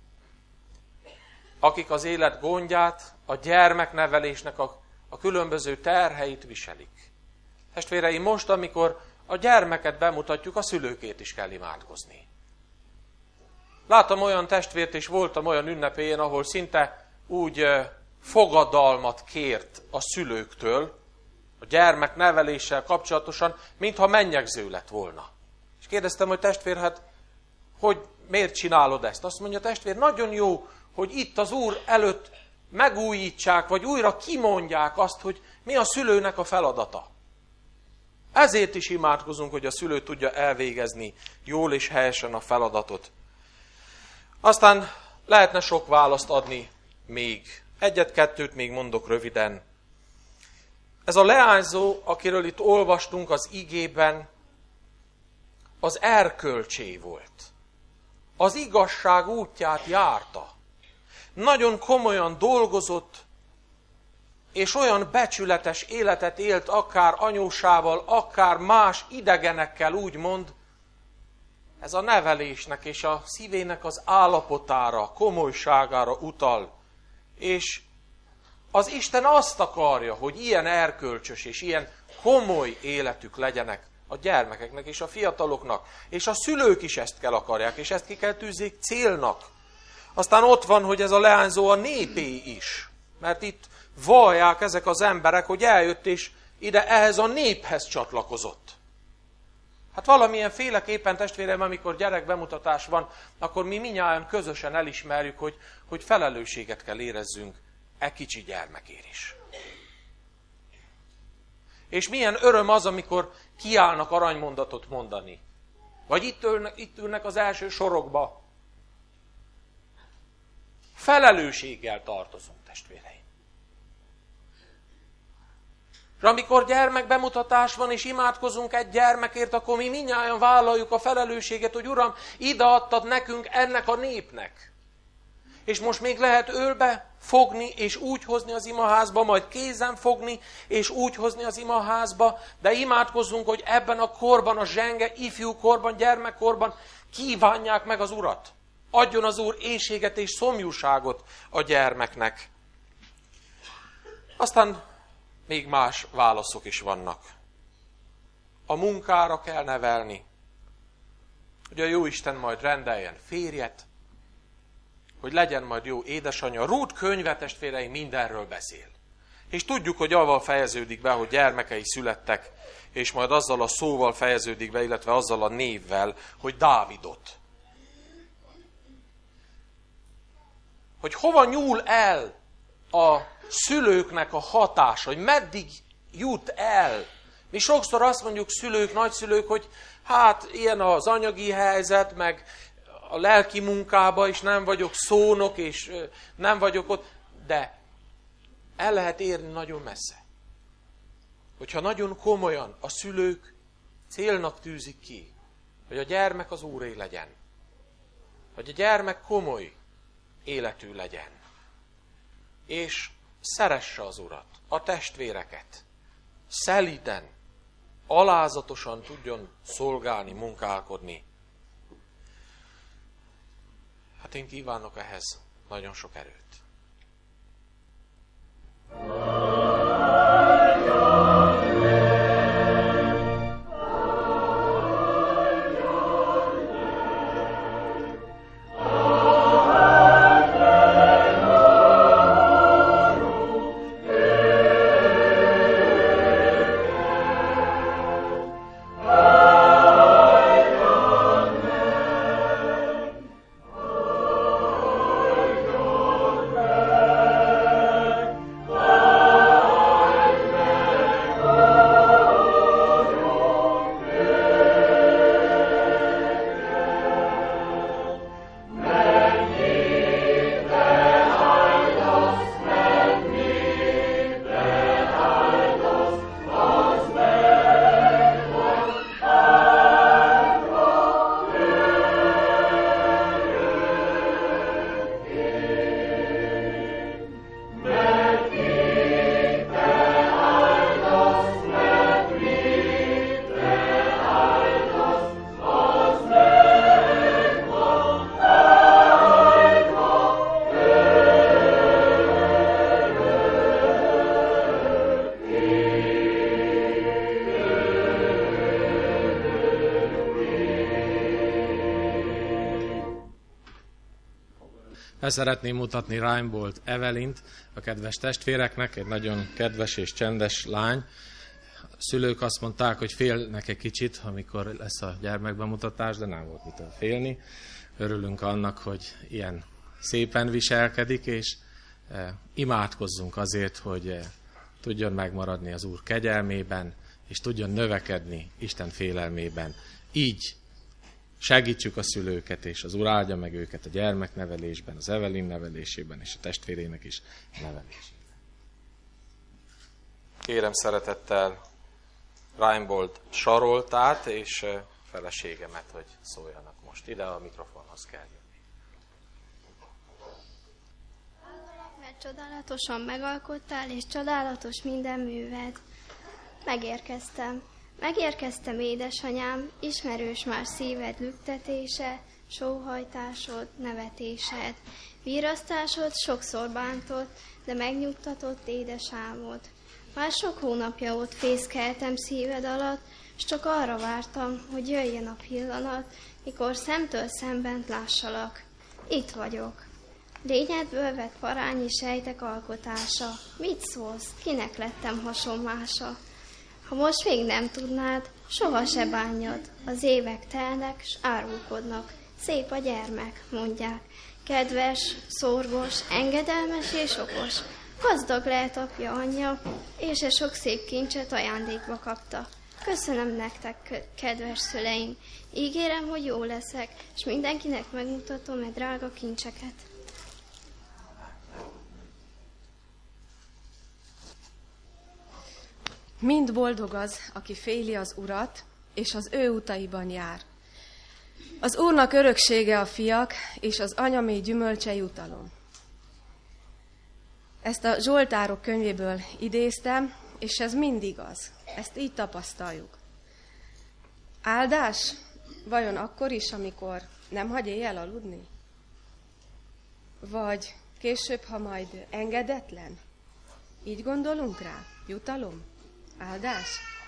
Speaker 1: Akik az élet gondját, a gyermeknevelésnek a, a különböző terheit viselik. Testvéreim, most, amikor a gyermeket bemutatjuk, a szülőkét is kell imádkozni. Láttam olyan testvért, és voltam olyan ünnepélyen, ahol szinte úgy fogadalmat kért a szülőktől, a gyermek neveléssel kapcsolatosan, mintha mennyegző lett volna. És kérdeztem, hogy testvér, hát hogy miért csinálod ezt? Azt mondja, testvér, nagyon jó, hogy itt az Úr előtt megújítsák, vagy újra kimondják azt, hogy mi a szülőnek a feladata. Ezért is imádkozunk, hogy a szülő tudja elvégezni jól és helyesen a feladatot. Aztán lehetne sok választ adni még. Egyet-kettőt még mondok röviden. Ez a leányzó, akiről itt olvastunk az igében, az erkölcsé volt. Az igazság útját járta. Nagyon komolyan dolgozott, és olyan becsületes életet élt, akár anyósával, akár más idegenekkel, úgymond, ez a nevelésnek és a szívének az állapotára, komolyságára utal. És az Isten azt akarja, hogy ilyen erkölcsös és ilyen komoly életük legyenek a gyermekeknek és a fiataloknak. És a szülők is ezt kell akarják, és ezt ki kell tűzzék célnak. Aztán ott van, hogy ez a leányzó a népé is. Mert itt vallják ezek az emberek, hogy eljött és ide ehhez a néphez csatlakozott. Hát valamilyen féleképpen, testvérem, amikor gyerekbemutatás van, akkor mi mindnyájan közösen elismerjük, hogy, hogy felelősséget kell érezzünk e kicsi gyermekért is. És milyen öröm az, amikor kiállnak aranymondatot mondani. Vagy itt ülnek, itt ülnek az első sorokba. Felelősséggel tartozunk, testvéreim. És amikor gyermekbemutatás van, és imádkozunk egy gyermekért, akkor mi mindnyájan vállaljuk a felelősséget, hogy Uram, ide adtad nekünk ennek a népnek. És most még lehet ölbe fogni, és úgy hozni az imaházba, majd kézen fogni, és úgy hozni az imaházba, de imádkozzunk, hogy ebben a korban, a zsenge, ifjúkorban, gyermekkorban kívánják meg az Urat. Adjon az Úr éhséget és szomjúságot a gyermeknek. Aztán még más válaszok is vannak. A munkára kell nevelni, hogy a Jóisten majd rendeljen férjet, hogy legyen majd jó édesanyja. Rút könyve, testvéreim, mindenről beszél. És tudjuk, hogy avval fejeződik be, hogy gyermekei születtek, és majd azzal a szóval fejeződik be, illetve azzal a névvel, hogy Dávidot. hogy hova nyúl el a szülőknek a hatása, hogy meddig jut el. Mi sokszor azt mondjuk szülők, nagyszülők, hogy hát ilyen az anyagi helyzet, meg a lelki munkába is nem vagyok szónok, és nem vagyok ott, de el lehet érni nagyon messze. Hogyha nagyon komolyan a szülők célnak tűzik ki, hogy a gyermek az Úré legyen, hogy a gyermek komoly életű legyen, és szeresse az Urat, a testvéreket, szelíden, alázatosan tudjon szolgálni, munkálkodni. Hát én kívánok ehhez nagyon sok erőt.
Speaker 3: El szeretném mutatni Reinbold Evelint, a kedves testvéreknek, egy nagyon kedves és csendes lány. A szülők azt mondták, hogy félnek egy kicsit, amikor lesz a gyermekbemutatás, de nem volt mitől félni. Örülünk annak, hogy ilyen szépen viselkedik, és e, imádkozzunk azért, hogy e, tudjon megmaradni az Úr kegyelmében, és tudjon növekedni Isten félelmében. Így segítsük a szülőket, és az Úr áldja meg őket a gyermeknevelésben, az Evelyn nevelésében, és a testvérének is nevelésében.
Speaker 1: Kérem szeretettel Reinbold Saroltát és feleségemet, hogy szóljanak most ide, a mikrofonhoz kell jönni.
Speaker 4: Mert csodálatosan megalkottál, és csodálatos minden műved. Megérkeztem. Megérkeztem, édesanyám, ismerős már szíved lüktetése, sóhajtásod, nevetésed. Virasztásod sokszor bántott, de megnyugtatott édesálmod. Már sok hónapja ott fészkeltem szíved alatt, s csak arra vártam, hogy jöjjön a pillanat, mikor szemtől szemben lássalak. Itt vagyok. Lényedből vett parányi sejtek alkotása. Mit szólsz, kinek lettem hasonmása? Ha most még nem tudnád, soha se bánjad. Az évek telnek, s árulkodnak. Szép a gyermek, mondják. Kedves, szorgos, engedelmes és okos. Gazdag lehet apja, anyja, és e sok szép kincset ajándékba kapta. Köszönöm nektek, kedves szüleim. Ígérem, hogy jó leszek, és mindenkinek megmutatom e drága kincseket.
Speaker 5: Mind boldog az, aki féli az Urat, és az ő utaiban jár. Az Úrnak öröksége a fiak, és az anyamé gyümölcse jutalom. Ezt a Zsoltárok könyvéből idéztem, és ez mind igaz. Ezt így tapasztaljuk. Áldás? Vajon akkor is, amikor nem hagy éjjel aludni? Vagy később, ha majd engedetlen? Így gondolunk rá? Jutalom? Áldás?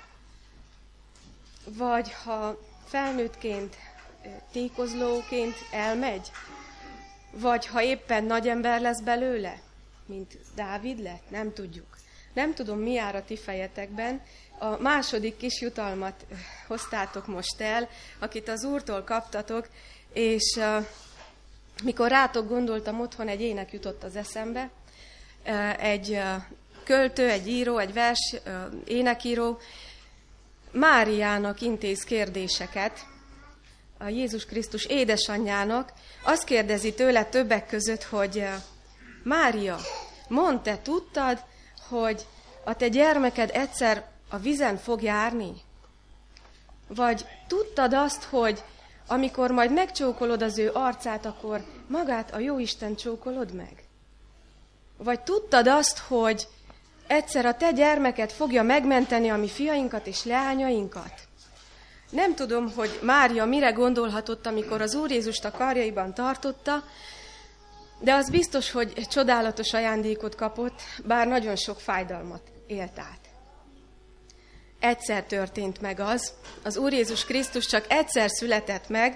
Speaker 5: Vagy ha felnőttként, tékozlóként elmegy? Vagy ha éppen nagy ember lesz belőle, mint Dávid lett? Nem tudjuk. Nem tudom, mi jár a ti fejetekben. A második kis jutalmat hoztátok most el, akit az Úrtól kaptatok, és mikor rátok gondoltam, otthon egy ének jutott az eszembe. Egy költő, egy író, egy vers, énekíró Máriának intéz kérdéseket, a Jézus Krisztus édesanyjának. Azt kérdezi tőle többek között, hogy Mária, mondd, te tudtad, hogy a te gyermeked egyszer a vízen fog járni? Vagy tudtad azt, hogy amikor majd megcsókolod az ő arcát, akkor magát a Jóisten csókolod meg? Vagy tudtad azt, hogy egyszer a te gyermeked fogja megmenteni a mi fiainkat és leányainkat? Nem tudom, hogy Mária mire gondolhatott, amikor az Úr Jézust a karjaiban tartotta, de az biztos, hogy egy csodálatos ajándékot kapott, bár nagyon sok fájdalmat élt át. Egyszer történt meg az, az Úr Jézus Krisztus csak egyszer született meg,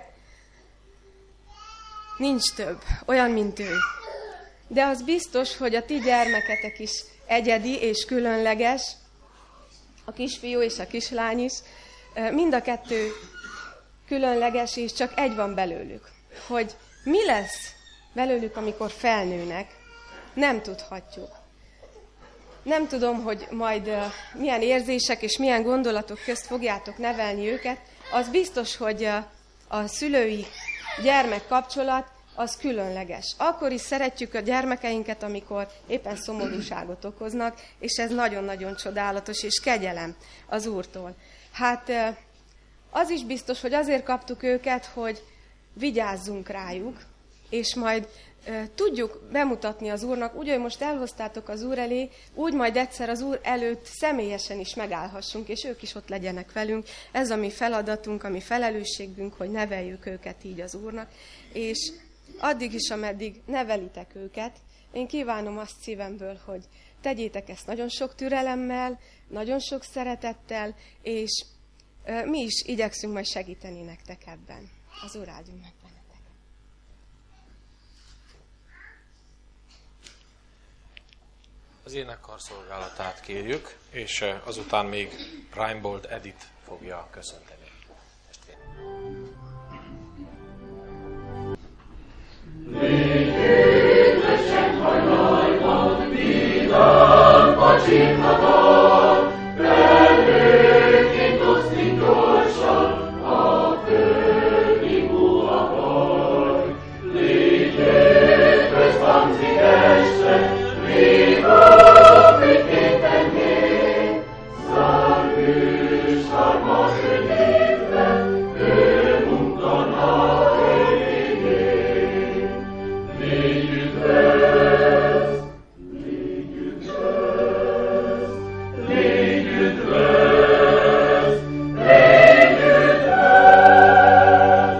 Speaker 5: nincs több, olyan, mint ő. De az biztos, hogy a ti gyermeketek is egyedi és különleges, a kisfiú és a kislány is, mind a kettő különleges, és csak egy van belőlük. Hogy mi lesz belőlük, amikor felnőnek, nem tudhatjuk. Nem tudom, hogy majd uh, milyen érzések és milyen gondolatok közt fogjátok nevelni őket. Az biztos, hogy uh, a szülői gyermek kapcsolat az különleges. Akkor is szeretjük a gyermekeinket, amikor éppen szomorúságot okoznak, és ez nagyon-nagyon csodálatos és kegyelem az Úrtól. Hát uh, az is biztos, hogy azért kaptuk őket, hogy vigyázzunk rájuk, és majd tudjuk bemutatni az Úrnak, úgy, hogy most elhoztátok az Úr elé, úgy majd egyszer az Úr előtt személyesen is megállhassunk, és ők is ott legyenek velünk. Ez a mi feladatunk, a mi felelősségünk, hogy neveljük őket így az Úrnak, és addig is, ameddig nevelitek őket, én kívánom azt szívemből, hogy tegyétek ezt nagyon sok türelemmel, nagyon sok szeretettel, és mi is igyekszünk majd segíteni nektek ebben. Az Úr áldjon meg benne.
Speaker 1: Az énekkar szolgálatát kérjük, és azután még Reinbold Edith fogja köszönteni.
Speaker 6: Légyétesen hajnalban vidám pacsintatal, előként osztik gyorsan a földi buhapaj. Légyét közhangzik este, Viva Vicente Nén, Szárgős harma önépve, ő munkaná végén. Légy üdvöz, légy üdvöz, légy üdvöz, légy üdvöz.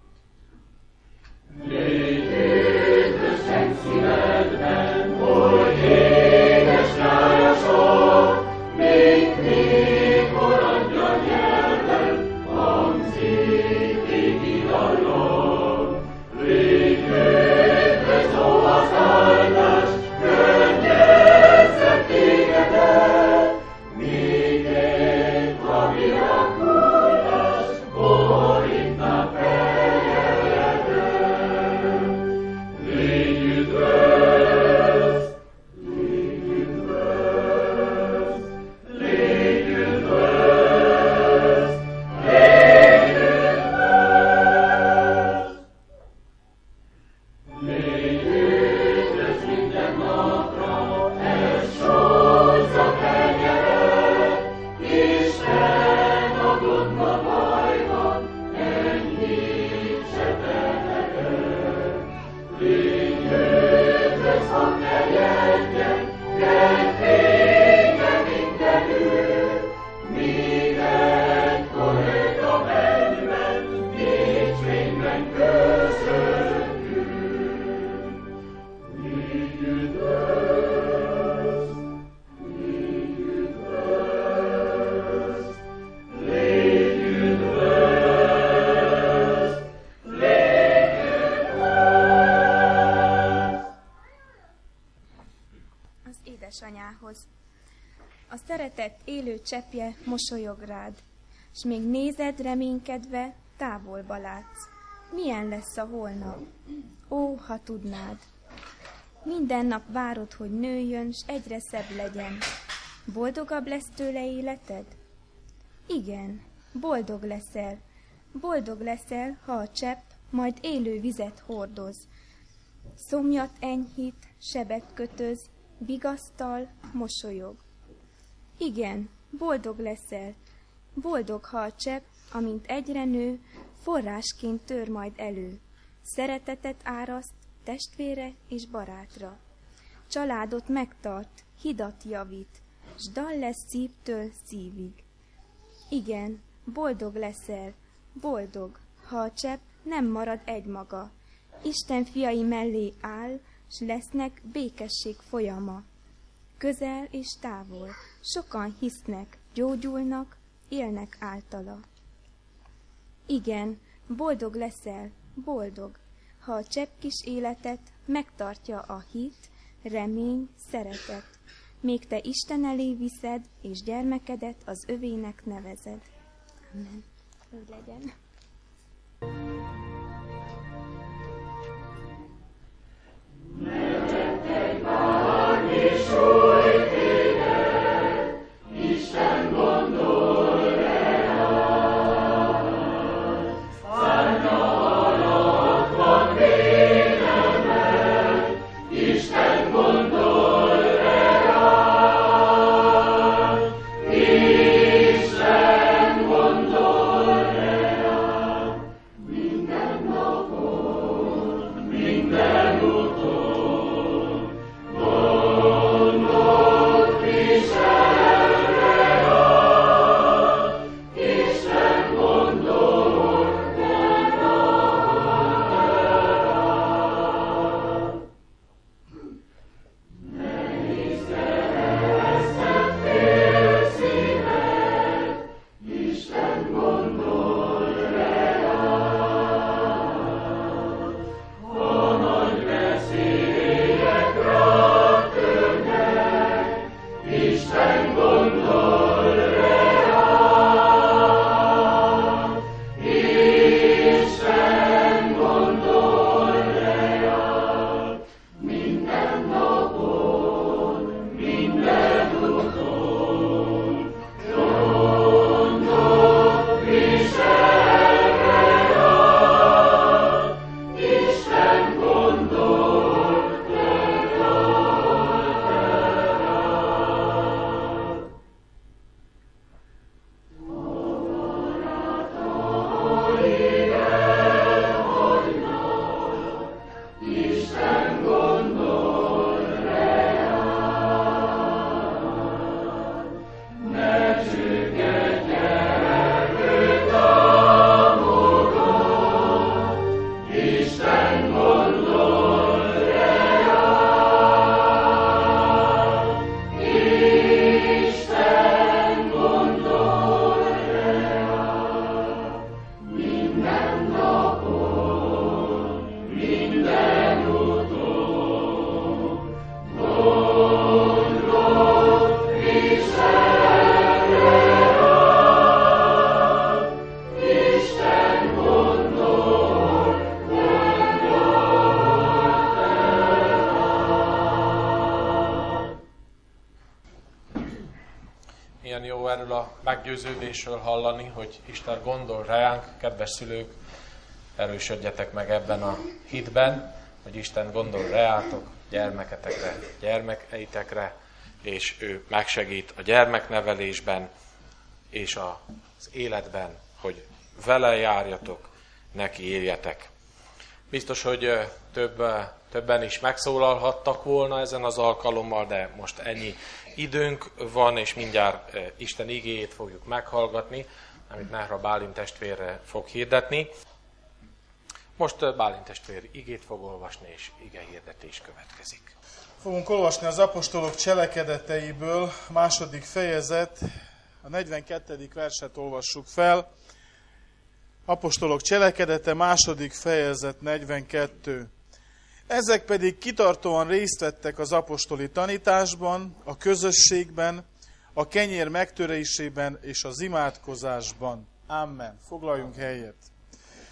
Speaker 6: Légy édesen szívedben, hogy édes nyájasok, még mikor adja nyelven, hangzik égi dallam. Légy üdvöz, ó az áldás, könnyezzen tégedet, míg egy klavirákulás borítná fejedet. Légy üdvöz, légy üdvöz, légy üdvöz, légy üdvöz. Légy üdvöz minden napra, ez sorza kenyeret, Isten a gondba bajban enyhítse tehetet. Légy üdvöz, ha terjedjen, kedvénye mindenütt, míg egykor ők a mennyben, dicsvényben közöttünk. Légy üdvöz, légy üdvöz, légy üdvöz, légy üdvöz.
Speaker 7: Az édesanyához. A szeretet élő cseppje mosolyog rád, s még nézed reménykedve, távolba látsz. milyen lesz a holnap? Ó, ha tudnád! Minden nap várod, hogy nőjön, s egyre szebb legyen. Boldogabb lesz tőle életed? Igen, boldog leszel. Boldog leszel, ha a csepp majd élő vizet hordoz. Szomjat enyhít, sebet kötöz, vigasztal, mosolyog. Igen, boldog leszel. Boldog, ha a csepp, amint egyre nő, forrásként tör majd elő. Szeretetet áraszt testvére és barátra. Családot megtart, hidat javít, s dal lesz szívtől szívig. Igen, boldog leszel, boldog, ha a csepp nem marad egymaga. Isten fiai mellé áll, s lesznek békesség folyama. Közel és távol, sokan hisznek, gyógyulnak, élnek általa. Igen, boldog leszel, boldog, ha a csepp kis életet megtartja a hit, remény, szeretet. Még te Isten elé viszed, és gyermekedet az övének nevezed. Amen. Úgy legyen.
Speaker 6: Nektek várni súly téged, Isten gondol reád. Szárnya alatt van védelmed, Isten gondol reád. Isten gondol reád. Minden napon, minden úton, gondot visel reád. Isten gondol reád. Nehéz keresztet fél szíved, Isten gondol reád. Ha nagy veszélyek rád törnek, Isten gondol reád. Isten gondol reád. Minden napon, minden úton, gondot visel reád. Isten gondol reád. Barátaid elhagynak, Isten gondol reád. Ne csüggedj el, ő támogat, Isten gondol reád. Isten gondol reád. Minden napon, minden úton, gondot visel reád. Isten gondol reád.
Speaker 1: Milyen jó erről a meggyőződésről hallani, hogy Isten gondol reánk, kedves szülők, erősödjetek meg ebben a hitben, hogy Isten gondol reátok, gyermeketekre, gyermekeitekre, és ő megsegít a gyermeknevelésben és az életben, hogy vele járjatok, neki érjetek. Biztos, hogy több, többen is megszólalhattak volna ezen az alkalommal, de most ennyi időnk van, és mindjárt Isten igéjét fogjuk meghallgatni, amit Nehra Bálint testvérre fog hirdetni. Most Bálint testvér igét fog olvasni, és ige hirdetés következik.
Speaker 2: Fogunk olvasni az apostolok cselekedeteiből, második fejezet, a negyvenkettedik verset olvassuk fel. Apostolok cselekedete, második fejezet, negyvenkettő. Ezek pedig kitartóan részt vettek az apostoli tanításban, a közösségben, a kenyér megtörésében és az imádkozásban. Amen. Foglaljunk helyet.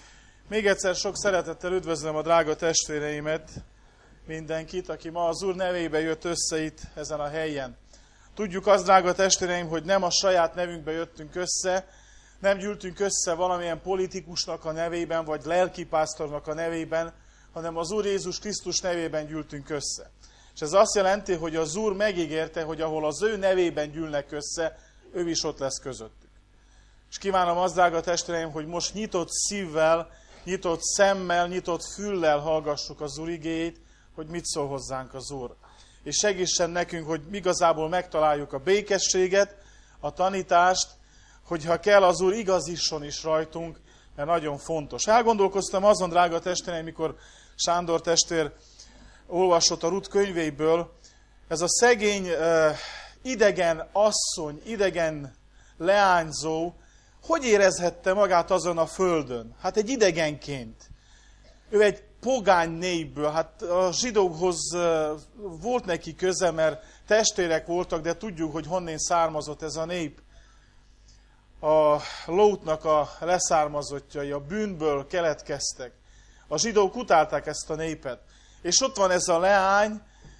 Speaker 2: Még egyszer sok szeretettel üdvözlöm a drága testvéreimet, mindenkit, aki ma az Úr nevébe jött össze itt ezen a helyen. Tudjuk azt, drága testvéreim, hogy nem a saját nevünkbe jöttünk össze, nem gyűltünk össze valamilyen politikusnak a nevében, vagy lelkipásztornak a nevében, hanem az Úr Jézus Krisztus nevében gyűltünk össze. És ez azt jelenti, hogy az Úr megígérte, hogy ahol az ő nevében gyűlnek össze, ő is ott lesz közöttük. És kívánom azt, drága testvéreim, hogy most nyitott szívvel, nyitott szemmel, nyitott füllel hallgassuk az Úr igéjét, hogy mit szól hozzánk az Úr. És segítszen nekünk, hogy igazából megtaláljuk a békességet, a tanítást, hogyha kell, az Úr igazisson is rajtunk, mert nagyon fontos. Elgondolkoztam azon, drága testvéreim, mikor Sándor testvér olvasott a Rut könyvéből, ez a szegény, idegen asszony, idegen leányzó, hogy érezhette magát azon a földön? Hát egy idegenként. Ő egy pogány népből, hát a zsidókhoz volt neki köze, mert testvérek voltak, de tudjuk, hogy honnét származott ez a nép. A Lótnak a leszármazottjai, a bűnből keletkeztek. A zsidók utálták ezt a népet. És ott van ez a leány,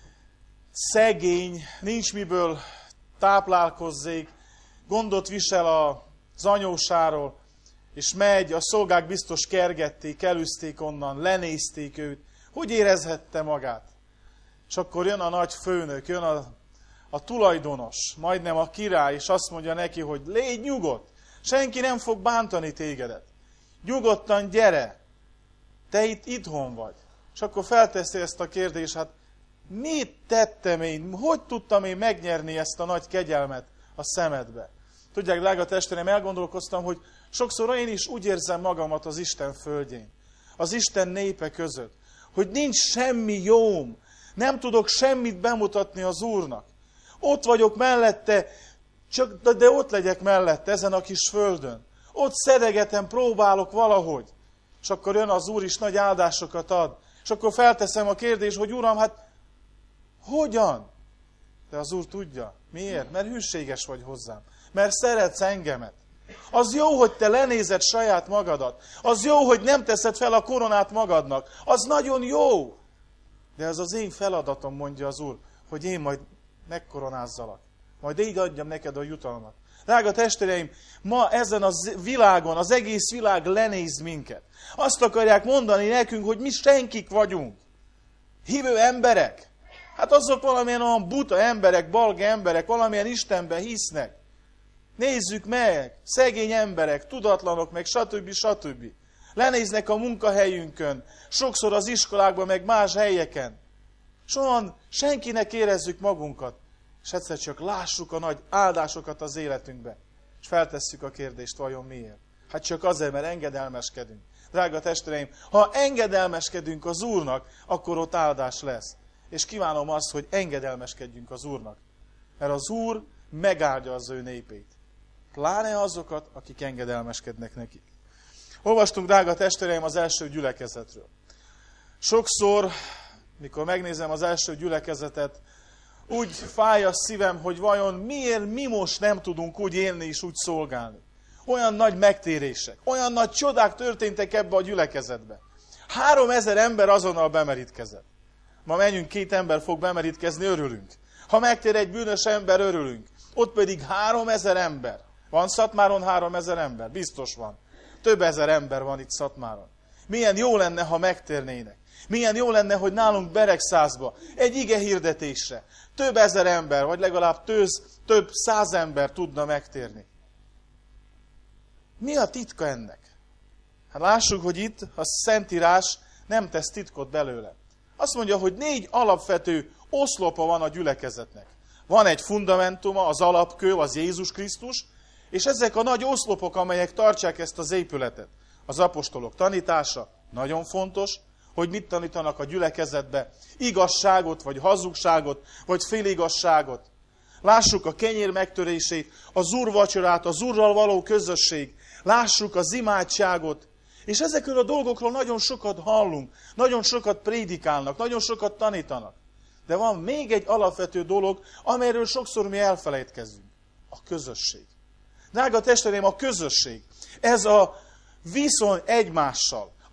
Speaker 2: szegény, nincs miből táplálkozzék, gondot visel az anyósáról, és megy, a szolgák biztos kergették, elűzték onnan, lenézték őt. Hogy érezhette magát? És akkor jön a nagy főnök, jön a, a tulajdonos, majdnem a király, és azt mondja neki, hogy légy nyugodt, senki nem fog bántani tégedet. Nyugodtan gyere, te itt itthon vagy. És akkor felteszi ezt a kérdést, hát mit tettem én, hogy tudtam én megnyerni ezt a nagy kegyelmet a szemedbe? Tudják, drága testvérem, elgondolkoztam, hogy sokszor én is úgy érzem magamat az Isten földjén, az Isten népe között, hogy nincs semmi jóm, nem tudok semmit bemutatni az Úrnak. Ott vagyok mellette, csak, de ott legyek mellette, ezen a kis földön. Ott szedegetem, próbálok valahogy. És akkor jön az Úr is, nagy áldásokat ad. És akkor felteszem a kérdést, hogy Uram, hát hogyan? De az Úr tudja. Miért? Mert hűséges vagy hozzám. Mert szeretsz engemet. Az jó, hogy te lenézed saját magadat. Az jó, hogy nem teszed fel a koronát magadnak. Az nagyon jó. De ez az én feladatom, mondja az Úr, hogy én majd megkoronázzalak. Majd így adjam neked a jutalmat. Drága testvéreim, ma ezen a világon, az egész világ lenéz minket. Azt akarják mondani nekünk, hogy mi senkik vagyunk. Hívő emberek. Hát azok valamilyen olyan buta emberek, balga emberek, valamilyen Istenben hisznek. Nézzük meg, szegény emberek, tudatlanok, meg stb. stb. Lenéznek a munkahelyünkön, sokszor az iskolákban, meg más helyeken. És olyan senkinek érezzük magunkat. És egyszer csak lássuk a nagy áldásokat az életünkbe. És feltesszük a kérdést, vajon miért? Hát csak azért, mert engedelmeskedünk. Drága testvéreim, ha engedelmeskedünk az Úrnak, akkor ott áldás lesz. És kívánom azt, hogy engedelmeskedjünk az Úrnak. Mert az Úr megáldja az ő népét. Pláne azokat, akik engedelmeskednek neki. Olvastunk, drága testvéreim, az első gyülekezetről. Sokszor, mikor megnézem az első gyülekezetet, úgy fáj a szívem, hogy vajon miért mi most nem tudunk úgy élni és úgy szolgálni. Olyan nagy megtérések, olyan nagy csodák történtek ebbe a gyülekezetbe. Három ezer ember azonnal bemerítkezett. Ma menjünk, két ember fog bemerítkezni, örülünk. Ha megtér egy bűnös ember, örülünk. Ott pedig három ezer ember. Van Szatmáron három ezer ember? Biztos van. Több ezer ember van itt Szatmáron. Milyen jó lenne, ha megtérnének. Milyen jó lenne, hogy nálunk Beregszászba egy ige hirdetésre több ezer ember, vagy legalább tőz, több száz ember tudna megtérni. Mi a titka ennek? Hát lássuk, hogy itt a Szentírás nem tesz titkot belőle. Azt mondja, hogy négy alapvető oszlopa van a gyülekezetnek. Van egy fundamentuma, az alapkő, az Jézus Krisztus, és ezek a nagy oszlopok, amelyek tartsák ezt az épületet. Az apostolok tanítása, nagyon fontos, hogy mit tanítanak a gyülekezetbe, igazságot, vagy hazugságot, vagy féligasságot. Lássuk a kenyér megtörését, az úrvacsorát, az Úrral való közösség, lássuk az imádságot, és ezekről a dolgokról nagyon sokat hallunk, nagyon sokat prédikálnak, nagyon sokat tanítanak. De van még egy alapvető dolog, amelyről sokszor mi elfelejtkezünk. A közösség. Drága testvéreim, a közösség. Ez a viszony egymással.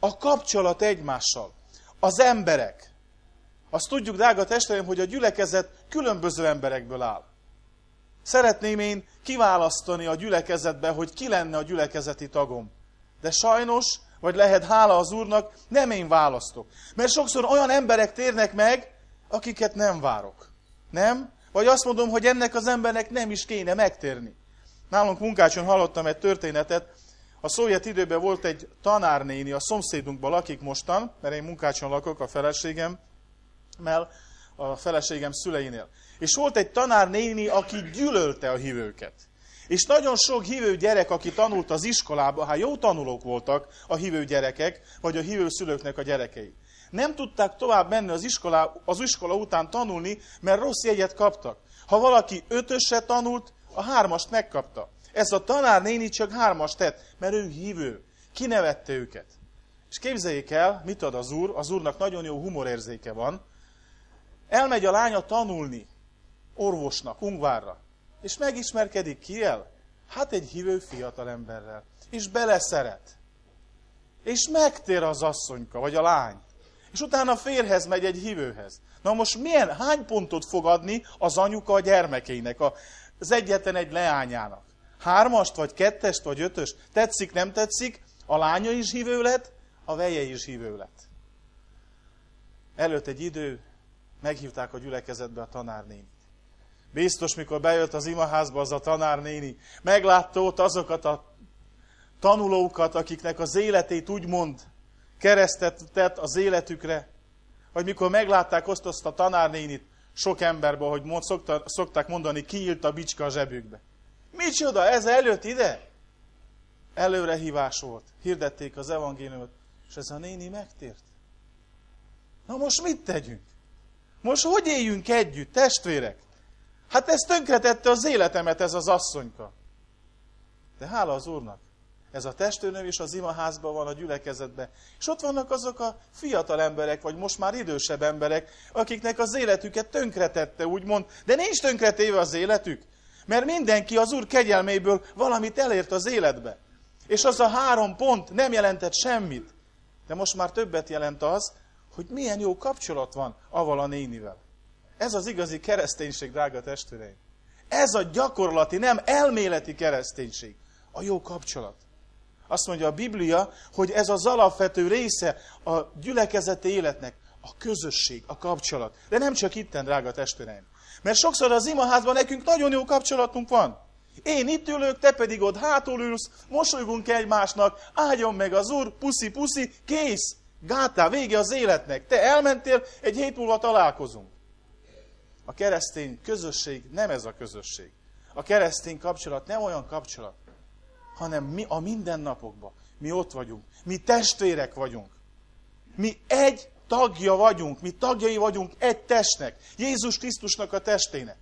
Speaker 2: A kapcsolat egymással. Az emberek. Azt tudjuk, drága testvéreim, hogy a gyülekezet különböző emberekből áll. Szeretném én kiválasztani a gyülekezetbe, hogy ki lenne a gyülekezeti tagom. De sajnos, vagy lehet hála az Úrnak, nem én választok. Mert sokszor olyan emberek térnek meg, akiket nem várok. Nem? Vagy azt mondom, hogy ennek az embernek nem is kéne megtérni. Nálunk Munkácson hallottam egy történetet. A szovjet időben volt egy tanárnéni, a szomszédunkban lakik mostan, mert én Munkácson lakok a feleségemmel, a feleségem szüleinél. És volt egy tanárnéni, aki gyűlölte a hívőket. És nagyon sok hívő gyerek, aki tanult az iskolában, hát jó tanulók voltak a hívő gyerekek, vagy a hívő szülőknek a gyerekei. Nem tudták tovább menni az iskola, az iskola után tanulni, mert rossz jegyet kaptak. Ha valaki ötösre tanult, a hármast megkapta. Ez a tanárnéni csak hármast tett, mert ő hívő. Kinevette őket. És képzeljék el, mit ad az Úr, az Úrnak nagyon jó humorérzéke van. Elmegy a lánya tanulni orvosnak, Ungvárra. És megismerkedik kiel? Hát egy hívő fiatalemberrel. És beleszeret. És megtér az asszonyka, vagy a lány. És utána férhez megy egy hívőhez. Na most milyen, hány pontot fog adni az anyuka a gyermekének, az egyetlen egy leányának? Hármast, vagy kettest, vagy ötöst? Tetszik, nem tetszik? A lánya is hívő lett, a veje is hívő lett. Előtt egy idő, meghívták a gyülekezetbe a tanárnénit. Biztos, mikor bejött az imaházba az a tanárnéni, meglátta ott azokat a tanulókat, akiknek az életét úgymond keresztet tett az életükre, vagy mikor meglátták azt, azt a tanárnénit sok emberben, hogy mond, szokta, szokták mondani, kiírt a bicska a zsebükbe. Micsoda, ez előtt ide? Előrehívás volt. Hirdették az evangéliumot, és ez a néni megtért. Na most mit tegyünk? Most hogy éljünk együtt, testvérek? Hát ez tönkretette az életemet, ez az asszonyka. De hála az Úrnak, ez a testvérnő is az imaházban van, a gyülekezetben. És ott vannak azok a fiatal emberek, vagy most már idősebb emberek, akiknek az életüket tönkretette, úgymond, de nincs tönkretéve az életük. Mert mindenki az Úr kegyelméből valamit elért az életbe. És az a három pont nem jelentett semmit. De most már többet jelent az, hogy milyen jó kapcsolat van avval a nénivel. Ez az igazi kereszténység, drága testvéreim. Ez a gyakorlati, nem elméleti kereszténység. A jó kapcsolat. Azt mondja a Biblia, hogy ez az alapvető része a gyülekezeti életnek, a közösség, a kapcsolat. De nem csak itten, drága testvéreim. Mert sokszor az imaházban nekünk nagyon jó kapcsolatunk van. Én itt ülök, te pedig ott hátul ülsz, mosolygunk egymásnak, áldjon meg az Úr, puszi-puszi, kész, gátá, vége az életnek. Te elmentél, egy hét múlva találkozunk. A keresztény közösség nem ez a közösség. A keresztény kapcsolat nem olyan kapcsolat, hanem mi a mindennapokban. Mi ott vagyunk. Mi testvérek vagyunk. Mi egy tagja vagyunk. Mi tagjai vagyunk egy testnek. Jézus Krisztusnak a testének.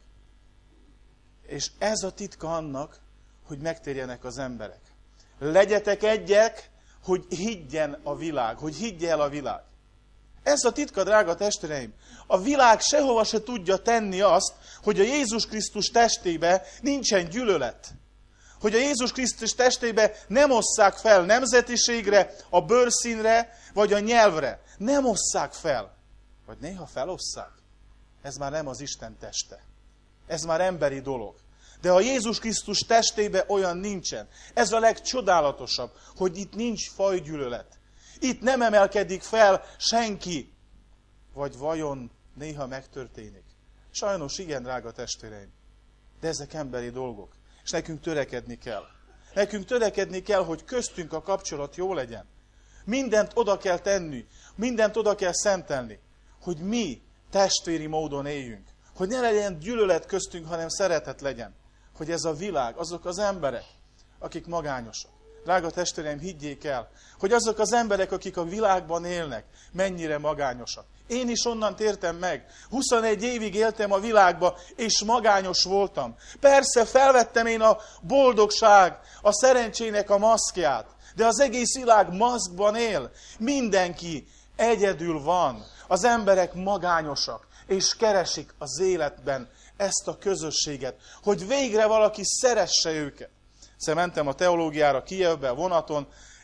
Speaker 2: És ez a titka annak, hogy megtérjenek az emberek. Legyetek egyek, hogy higgyen a világ. Hogy higgye el a világ. Ez a titka, drága testvéreim. A világ sehova se tudja tenni azt, hogy a Jézus Krisztus testébe nincsen gyűlölet. Hogy a Jézus Krisztus testébe nem osszák fel nemzetiségre, a bőrszínre, vagy a nyelvre. Nem osszák fel. Vagy néha felosszák. Ez már nem az Isten teste. Ez már emberi dolog. De a Jézus Krisztus testébe olyan nincsen. Ez a legcsodálatosabb, hogy itt nincs fajgyűlölet. Itt nem emelkedik fel senki. Vagy vajon néha megtörténik. Sajnos igen, drága testvéreim. De ezek emberi dolgok. És nekünk törekedni kell. Nekünk törekedni kell, hogy köztünk a kapcsolat jó legyen. Mindent oda kell tenni, mindent oda kell szentelni, hogy mi testvéri módon éljünk. Hogy ne legyen gyűlölet köztünk, hanem szeretet legyen. Hogy ez a világ, azok az emberek, akik magányosak. Drága testvéreim, higgyék el, hogy azok az emberek, akik a világban élnek, mennyire magányosak. Én is onnan tértem meg. huszonegy évig éltem a világba, és magányos voltam. Persze felvettem én a boldogság, a szerencsének a maszkját, de az egész világ maszkban él. Mindenki egyedül van. Az emberek magányosak, és keresik az életben ezt a közösséget, hogy végre valaki szeresse őket. Szóval mentem a teológiára Kijevbe, a vonaton,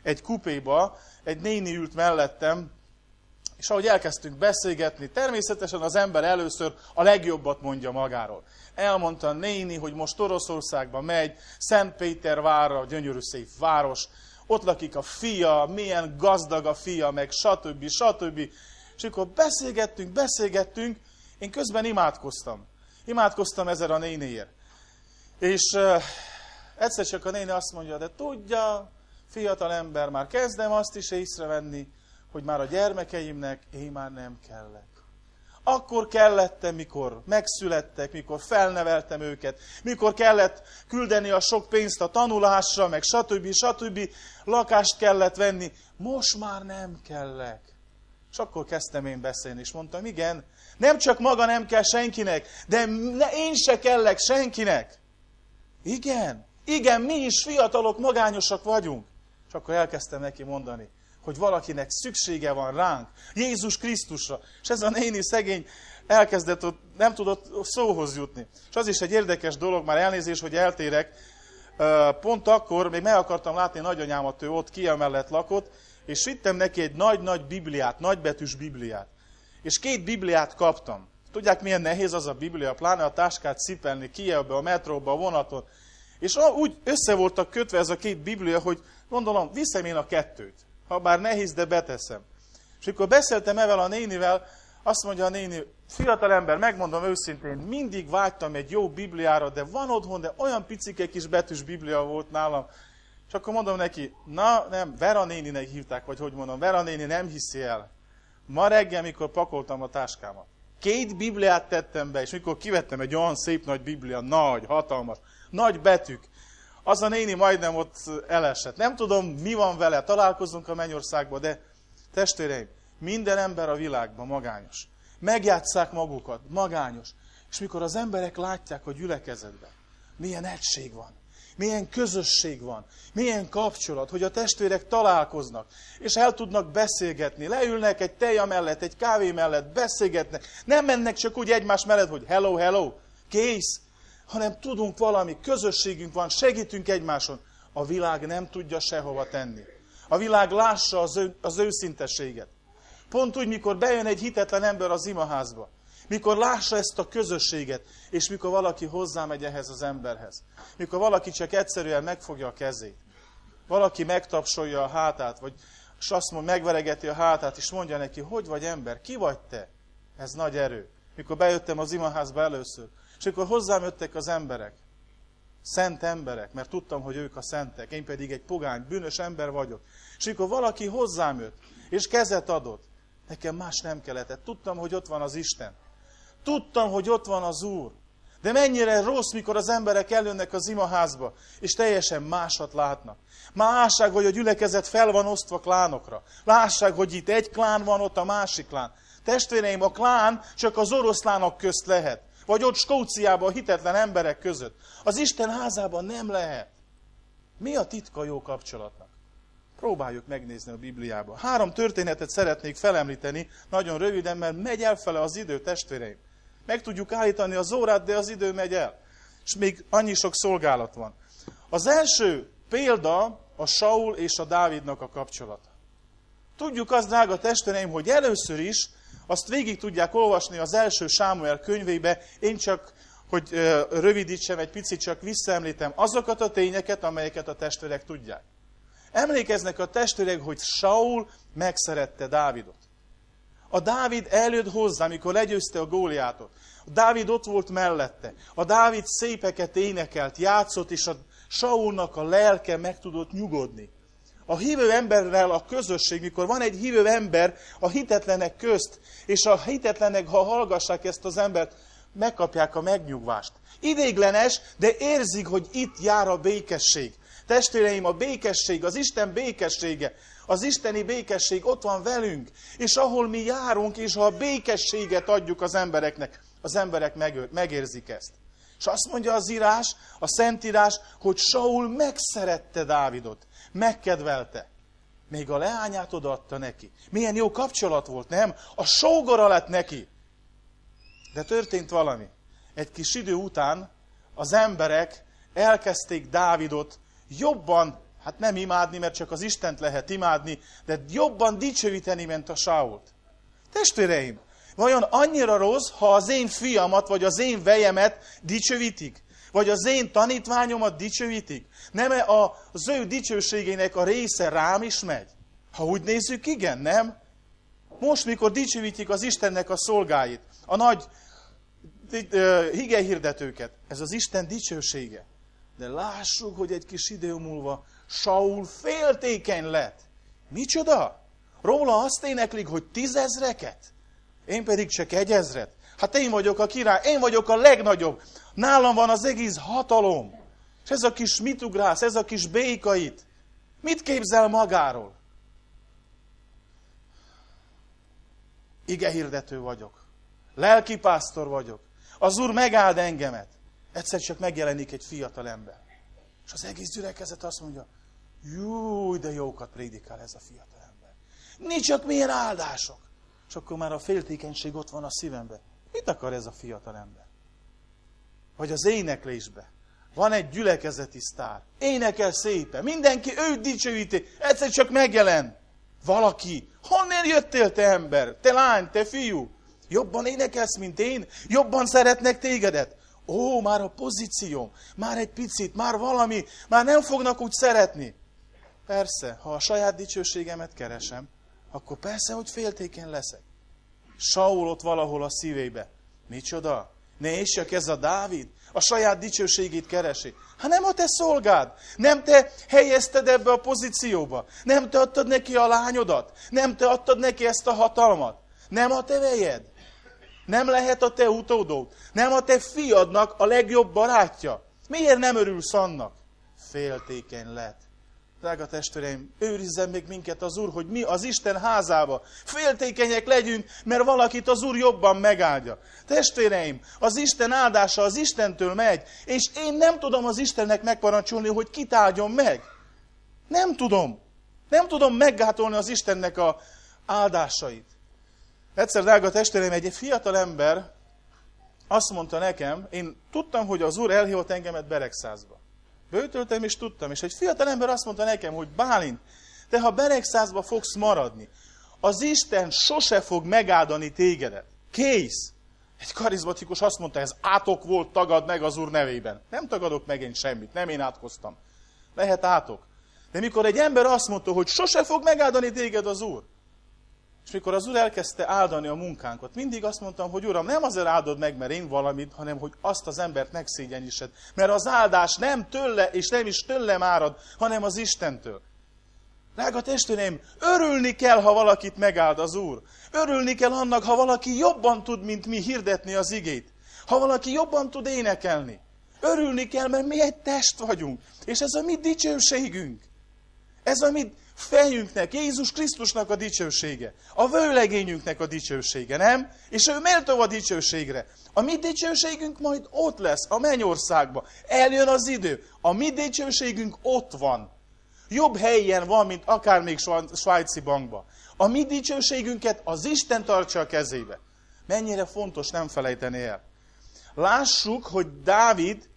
Speaker 2: egy kupéba, egy néni ült mellettem, és ahogy elkezdtünk beszélgetni, természetesen az ember először a legjobbat mondja magáról. Elmondta a néni, hogy most Oroszországba megy, Szentpétervárra, gyönyörű szép város, ott lakik a fia, milyen gazdag a fia, meg stb. stb. És akkor beszélgettünk, beszélgettünk, én közben imádkoztam. Imádkoztam ezer a néniért. És uh, egyszer csak a néni azt mondja, de tudja, fiatal ember, már kezdem azt is észrevenni, hogy már a gyermekeimnek én már nem kellek. Akkor kellettem, mikor megszülettek, mikor felneveltem őket, mikor kellett küldeni a sok pénzt a tanulásra, meg stb. stb. Lakást kellett venni. Most már nem kellek. És akkor kezdtem én beszélni, és mondtam, igen, nem csak maga nem kell senkinek, de én se kellek senkinek. Igen, igen, mi is fiatalok, magányosak vagyunk. És akkor elkezdtem neki mondani, hogy valakinek szüksége van ránk, Jézus Krisztusra. És ez a néni szegény elkezdett, ott, nem tudott szóhoz jutni. És az is egy érdekes dolog, már elnézés, hogy eltérek. Pont akkor még meg akartam látni nagyanyámat, ő ott kiemellett lakott, és vittem neki egy nagy-nagy Bibliát, nagybetűs Bibliát. És két Bibliát kaptam. Tudják, milyen nehéz az a Biblia, pláne a táskát cipelni, Kijevbe, a metróba, a vonaton. És úgy össze voltak kötve ez a két Biblia, hogy gondolom, viszem én a kettőt. Ha bár nehéz, de beteszem. És amikor beszéltem ezzel a nénivel, azt mondja a néni, fiatal ember, megmondom őszintén, mindig vágytam egy jó Bibliára, de van otthon, de olyan picike kis betűs Biblia volt nálam. És akkor mondom neki, na nem, Vera néninek hívták, vagy hogy mondom, Vera néni nem hiszi el. Ma reggel, mikor pakoltam a táskámat, két Bibliát tettem be, és mikor kivettem egy olyan szép nagy Biblia, nagy, hatalmas, nagy betűk, az a néni majdnem ott elesett. Nem tudom, mi van vele, találkozunk a mennyországban, de testvéreim, minden ember a világban magányos. Megjátsszák magukat, magányos. És mikor az emberek látják a gyülekezetben, milyen egység van, milyen közösség van, milyen kapcsolat, hogy a testvérek találkoznak, és el tudnak beszélgetni, leülnek egy teja mellett, egy kávé mellett, beszélgetnek, nem mennek csak úgy egymás mellett, hogy hello, hello, kész, hanem tudunk valami, közösségünk van, segítünk egymáson. A világ nem tudja sehova tenni. A világ lássa az, ő, az őszintességet. Pont úgy, mikor bejön egy hitetlen ember az imaházba, mikor lássa ezt a közösséget, és mikor valaki hozzámegy ehhez az emberhez. Mikor valaki csak egyszerűen megfogja a kezét. Valaki megtapsolja a hátát, vagy és azt mondja, megveregeti a hátát, és mondja neki, hogy vagy ember, ki vagy te? Ez nagy erő. Mikor bejöttem az imaházba először, és akkor hozzám jöttek az emberek, szent emberek, mert tudtam, hogy ők a szentek, én pedig egy pogány, bűnös ember vagyok. És akkor valaki hozzám jött, és kezet adott, nekem más nem kellett. Tudtam, hogy ott van az Isten. Tudtam, hogy ott van az Úr. De mennyire rossz, mikor az emberek eljönnek az imaházba, és teljesen másat látnak. Másság, hogy a gyülekezet fel van osztva klánokra. Lássák, hogy itt egy klán van, ott a másik klán. Testvéreim, a klán csak az oroszlánok közt lehet. Vagy ott Skóciában a hitetlen emberek között. Az Isten házában nem lehet. Mi a titka jó kapcsolatnak? Próbáljuk megnézni a Bibliában. Három történetet szeretnék felemlíteni, nagyon röviden, mert megy elfele az idő, testvéreim. Meg tudjuk állítani az órát, de az idő megy el. És még annyi sok szolgálat van. Az első példa a Saul és a Dávidnak a kapcsolata. Tudjuk azt, drága testvéreim, hogy először is azt végig tudják olvasni az első Sámuel könyvébe, én csak, hogy rövidítsem egy picit, csak visszaemlítem azokat a tényeket, amelyeket a testvérek tudják. Emlékeznek a testvérek, hogy Saul megszerette Dávidot. A Dávid eljött hozzá, amikor legyőzte a Góliátot. A Dávid ott volt mellette. A Dávid szépeket énekelt, játszott, és a Saulnak a lelke meg tudott nyugodni. A hívő emberrel a közösség, mikor van egy hívő ember a hitetlenek közt, és a hitetlenek, ha hallgassák ezt az embert, megkapják a megnyugvást. Idéglenes, de érzik, hogy itt jár a békesség. Testvéreim, a békesség, az Isten békessége, az isteni békesség ott van velünk, és ahol mi járunk, és ha a békességet adjuk az embereknek, az emberek megérzik ezt. És azt mondja az írás, a Szentírás, hogy Saul megszerette Dávidot, megkedvelte. Még a leányát odaadta neki. Milyen jó kapcsolat volt, nem? A sógora lett neki. De történt valami. Egy kis idő után az emberek elkezdték Dávidot jobban Hát nem imádni, mert csak az Istent lehet imádni, de jobban dicsőíteni, mint a Sault. Testvéreim, vajon annyira rossz, ha az én fiamat, vagy az én vejemet dicsőítik? Vagy az én tanítványomat dicsőítik? Nem az ő dicsőségének a része rám is megy? Ha úgy nézzük, igen, nem? Most, mikor dicsőítik az Istennek a szolgáit, a nagy higehirdetőket, ez az Isten dicsősége. De lássuk, hogy egy kis idő múlva Saul féltékeny lett. Micsoda? Róla azt éneklik, hogy tízezreket? Én pedig csak egyezret. Hát én vagyok a király, én vagyok a legnagyobb. Nálam van az egész hatalom. És ez a kis mitugrász, ez a kis békait. Mit képzel magáról? Igehirdető vagyok. Lelkipásztor vagyok. Az Úr megáld engemet. Egyszer csak megjelenik egy fiatal ember. És az egész gyülekezet azt mondja, júj, de jókat prédikál ez a fiatal ember. Nincs csak milyen áldások. És akkor már a féltékenység ott van a szívemben. Mit akar ez a fiatal ember? Vagy az éneklésbe. Van egy gyülekezeti sztár. Énekel szépen. Mindenki őt dicsőíti. Egyszer csak megjelen. Valaki. Honnan jöttél, te ember? Te lány, te fiú? Jobban énekelsz, mint én? Jobban szeretnek tégedet? Ó, már a pozícióm. Már egy picit. Már valami. Már nem fognak úgy szeretni. Persze, ha a saját dicsőségemet keresem, akkor persze, hogy féltékeny leszek. Saul ott valahol a szívébe. Micsoda? Ne és csak ez a Dávid? A saját dicsőségét keresi. Hát nem a te szolgád. Nem te helyezted ebbe a pozícióba. Nem te adtad neki a lányodat. Nem te adtad neki ezt a hatalmat. Nem a te vejed. Nem lehet a te utódod. Nem a te fiadnak a legjobb barátja. Miért nem örülsz annak? Féltékeny lett. Drága testvéreim, őrizzen még minket az Úr, hogy mi az Isten házába féltékenyek legyünk, mert valakit az Úr jobban megáldja. Testvéreim, az Isten áldása az Istentől megy, és én nem tudom az Istennek megparancsolni, hogy kit áldjon meg. Nem tudom. Nem tudom meggátolni az Istennek a áldásait. Egyszer, drága testvéreim, egy fiatal ember azt mondta nekem, én tudtam, hogy az Úr elhívott engemet Beregszázba. Bőtöltem és tudtam, és egy fiatal ember azt mondta nekem, hogy Bálint, te ha Beregszázba fogsz maradni, az Isten sose fog megáldani tégedet. Kész! Egy karizmatikus azt mondta, ez átok volt, tagad meg az Úr nevében. Nem tagadok meg én semmit, nem én átkoztam. Lehet átok. De mikor egy ember azt mondta, hogy sose fog megáldani téged az Úr, és mikor az Úr elkezdte áldani a munkánkat, mindig azt mondtam, hogy Uram, nem azért áldod meg, mert én valamit, hanem hogy azt az embert megszégyenítsed. Mert az áldás nem tőle, és nem is tőlem árad, hanem az Istentől. Drága testvéreim, örülni kell, ha valakit megáld az Úr. Örülni kell annak, ha valaki jobban tud, mint mi hirdetni az igét. Ha valaki jobban tud énekelni. Örülni kell, mert mi egy test vagyunk. És ez a mi dicsőségünk. Ez a mi fejünknek, Jézus Krisztusnak a dicsősége. A vőlegényünknek a dicsősége, nem? És ő méltó a dicsőségre. A mi dicsőségünk majd ott lesz, a mennyországban. Eljön az idő. A mi dicsőségünk ott van. Jobb helyen van, mint akár még svájci bankban. A mi dicsőségünket az Isten tartsa a kezébe. Mennyire fontos nem felejteni el. Lássuk, hogy Dávid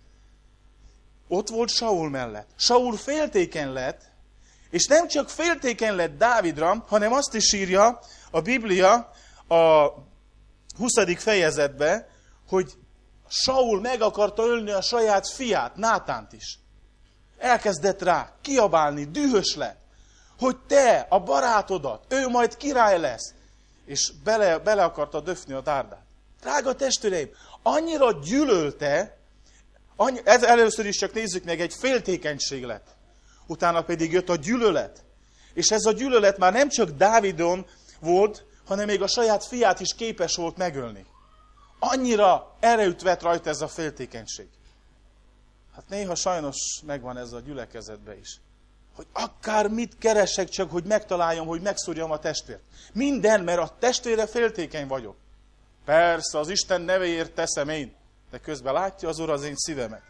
Speaker 2: ott volt Saul mellett. Saul féltékeny lett, és nem csak féltékeny lett Dávidra, hanem azt is írja a Biblia a huszadik fejezetbe, hogy Saul meg akarta ölni a saját fiát, Nátánt is. Elkezdett rá kiabálni, dühös lett, hogy te, a barátodat, ő majd király lesz, és bele, bele akarta döfni a dárdát. Drága testvéreim, annyira gyűlölte, annyi, ez először is csak nézzük meg, egy féltékenység lett. Utána pedig jött a gyűlölet. És ez a gyűlölet már nem csak Dávidon volt, hanem még a saját fiát is képes volt megölni. Annyira erőt vett rajta ez a féltékenység. Hát néha sajnos megvan ez a gyülekezetben is. Hogy akár mit keresek csak, hogy megtaláljam, hogy megszúrjam a testvért. Minden, mert a testvére féltékeny vagyok. Persze, az Isten nevéért teszem én, de közben látja az Úr az én szívemet.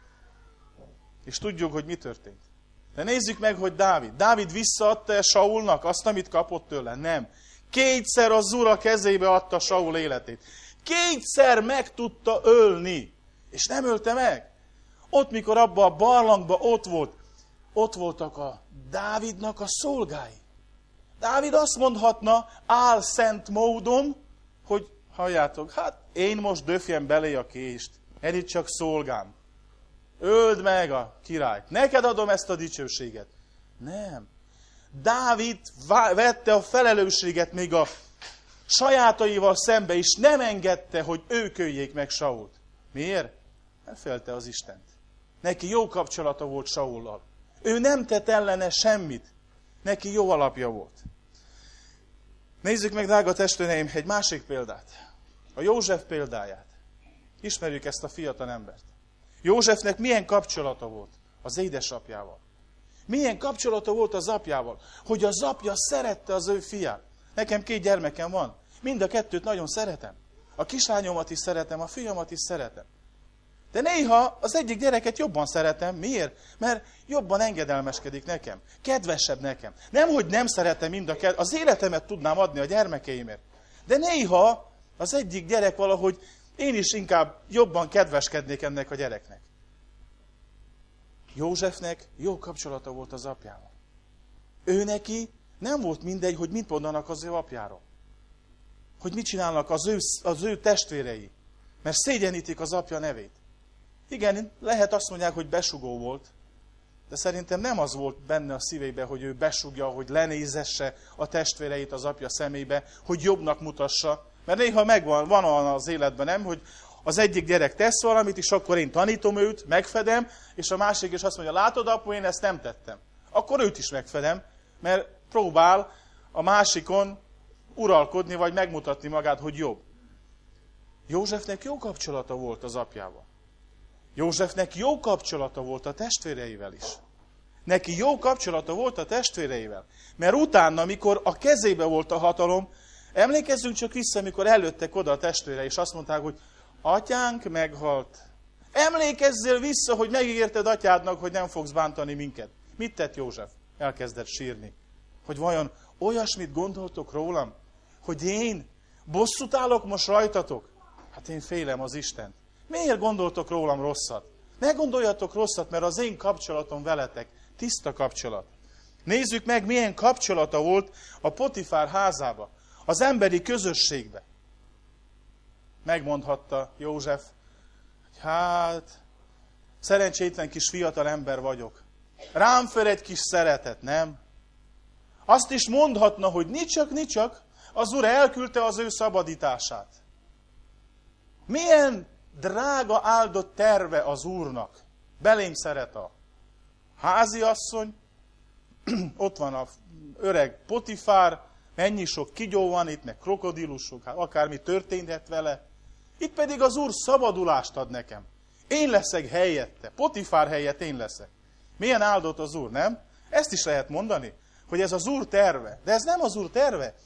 Speaker 2: És tudjuk, hogy mi történt. De nézzük meg, hogy Dávid. Dávid visszaadta Saulnak azt, amit kapott tőle? Nem. Kétszer az Úr a kezébe adta Saul életét. Kétszer meg tudta ölni. És nem ölte meg. Ott, mikor abban a barlangban ott volt, ott voltak a Dávidnak a szolgái. Dávid azt mondhatna álszent módon, hogy halljátok, hát én most döfjem belé a kést, ez itt csak szolgám. Öld meg a királyt, neked adom ezt a dicsőséget. Nem. Dávid vette a felelősséget még a sajátaival szembe, és nem engedte, hogy ők öljék meg Sault. Miért? Nem félte az Istent. Neki jó kapcsolata volt Saullal. Ő nem tett ellene semmit. Neki jó alapja volt. Nézzük meg, drága testvéreim, egy másik példát. A József példáját. Ismerjük ezt a fiatal embert. Józsefnek milyen kapcsolata volt az édesapjával? Milyen kapcsolata volt az apjával? Hogy az apja szerette az ő fiát. Nekem két gyermekem van. Mind a kettőt nagyon szeretem. A kislányomat is szeretem, a fiamat is szeretem. De néha az egyik gyereket jobban szeretem. Miért? Mert jobban engedelmeskedik nekem. Kedvesebb nekem. Nem, hogy nem szeretem mind a kettőt. Az életemet tudnám adni a gyermekeimért. De néha az egyik gyerek valahogy én is inkább jobban kedveskednék ennek a gyereknek. Józsefnek jó kapcsolata volt az apjával. Ő neki nem volt mindegy, hogy mit mondanak az ő apjáról. Hogy mit csinálnak az ő, az ő testvérei. Mert szégyenítik az apja nevét. Igen, lehet azt mondják, hogy besugó volt, de szerintem nem az volt benne a szívébe, hogy ő besugja, hogy lenézesse a testvéreit az apja szemébe, hogy jobbnak mutassa. Mert néha megvan, van olyan az életben, nem, hogy az egyik gyerek tesz valamit, és akkor én tanítom őt, megfedem, és a másik is azt mondja, látod apu, én ezt nem tettem. Akkor őt is megfedem, mert próbál a másikon uralkodni, vagy megmutatni magát, hogy jobb. Józsefnek jó kapcsolata volt az apjával. Józsefnek jó kapcsolata volt a testvéreivel is. Neki jó kapcsolata volt a testvéreivel. Mert utána, mikor a kezébe volt a hatalom, emlékezzünk csak vissza, mikor előttek oda a testvére, és azt mondták, hogy atyánk meghalt. Emlékezzél vissza, hogy megígérted atyádnak, hogy nem fogsz bántani minket. Mit tett József? Elkezdett sírni. Hogy vajon olyasmit gondoltok rólam, hogy én bosszút állok most rajtatok? Hát én félem az Istent. Miért gondoltok rólam rosszat? Ne gondoljatok rosszat, mert az én kapcsolatom veletek tiszta kapcsolat. Nézzük meg, milyen kapcsolata volt a Potifár házába, az emberi közösségbe. Megmondhatta József, hogy hát, szerencsétlen kis fiatal ember vagyok. Rám föl egy kis szeretet, nem? Azt is mondhatna, hogy nicsak, nicsak, az Úr elküldte az ő szabadítását. Milyen drága áldott terve az Úrnak. Belém szeret a háziasszony, ott van a öreg Potifár, mennyi sok kigyó van itt, meg krokodilusok, hát akármi történhet vele. Itt pedig az Úr szabadulást ad nekem. Én leszek helyette, Potifár helyett én leszek. Milyen áldott az Úr, nem? Ezt is lehet mondani, hogy ez az Úr terve. De ez nem az Úr terve.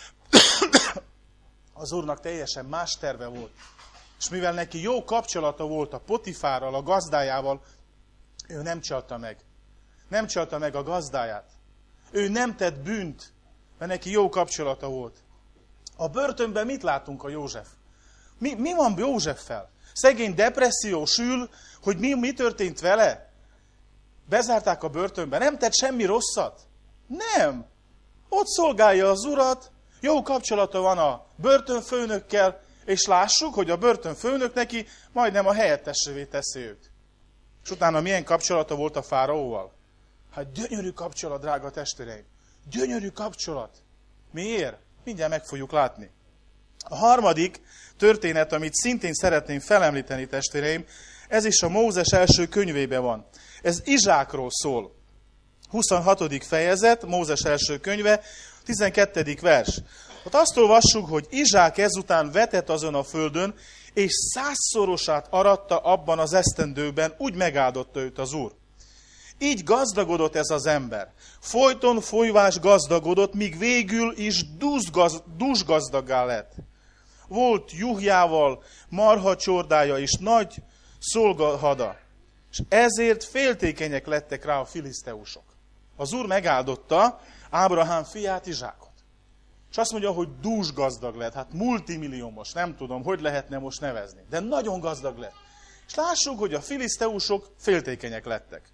Speaker 2: Az Úrnak teljesen más terve volt. És mivel neki jó kapcsolata volt a Potifárral, a gazdájával, ő nem csalta meg. Nem csalta meg a gazdáját. Ő nem tett bűnt, mert neki jó kapcsolata volt. A börtönben mit látunk a József? Mi, mi van Józseffel? Szegény depressziós ül, hogy mi, mi történt vele? Bezárták a börtönbe, nem tett semmi rosszat? Nem. Ott szolgálja az Urat, jó kapcsolata van a börtönfőnökkel, és lássuk, hogy a börtönfőnök neki majdnem a helyettesévé teszi őt. És utána milyen kapcsolata volt a fáraóval? Hát gyönyörű kapcsolat, drága testvéreim. Gyönyörű kapcsolat. Miért? Mindjárt meg fogjuk látni. A harmadik történet, amit szintén szeretném felemlíteni, testvéreim, ez is a Mózes első könyvében van. Ez Izsákról szól. huszonhatodik fejezet, Mózes első könyve, tizenkettedik vers. Ott azt olvassuk, hogy Izsák ezután vetett azon a földön, és százszorosát aratta abban az esztendőben, úgy megáldotta őt az Úr. Így gazdagodott ez az ember. Folyton folyvás gazdagodott, míg végül is dúsgazdaggá lett. Volt juhjával, marhacsordája és nagy szolgahada. És ezért féltékenyek lettek rá a filiszteusok. Az Úr megáldotta Ábrahám fiát, Izsákot. És azt mondja, hogy dúsgazdag lett. Hát multimilliómos, nem tudom, hogy lehetne most nevezni. De nagyon gazdag lett. És lássuk, hogy a filiszteusok féltékenyek lettek.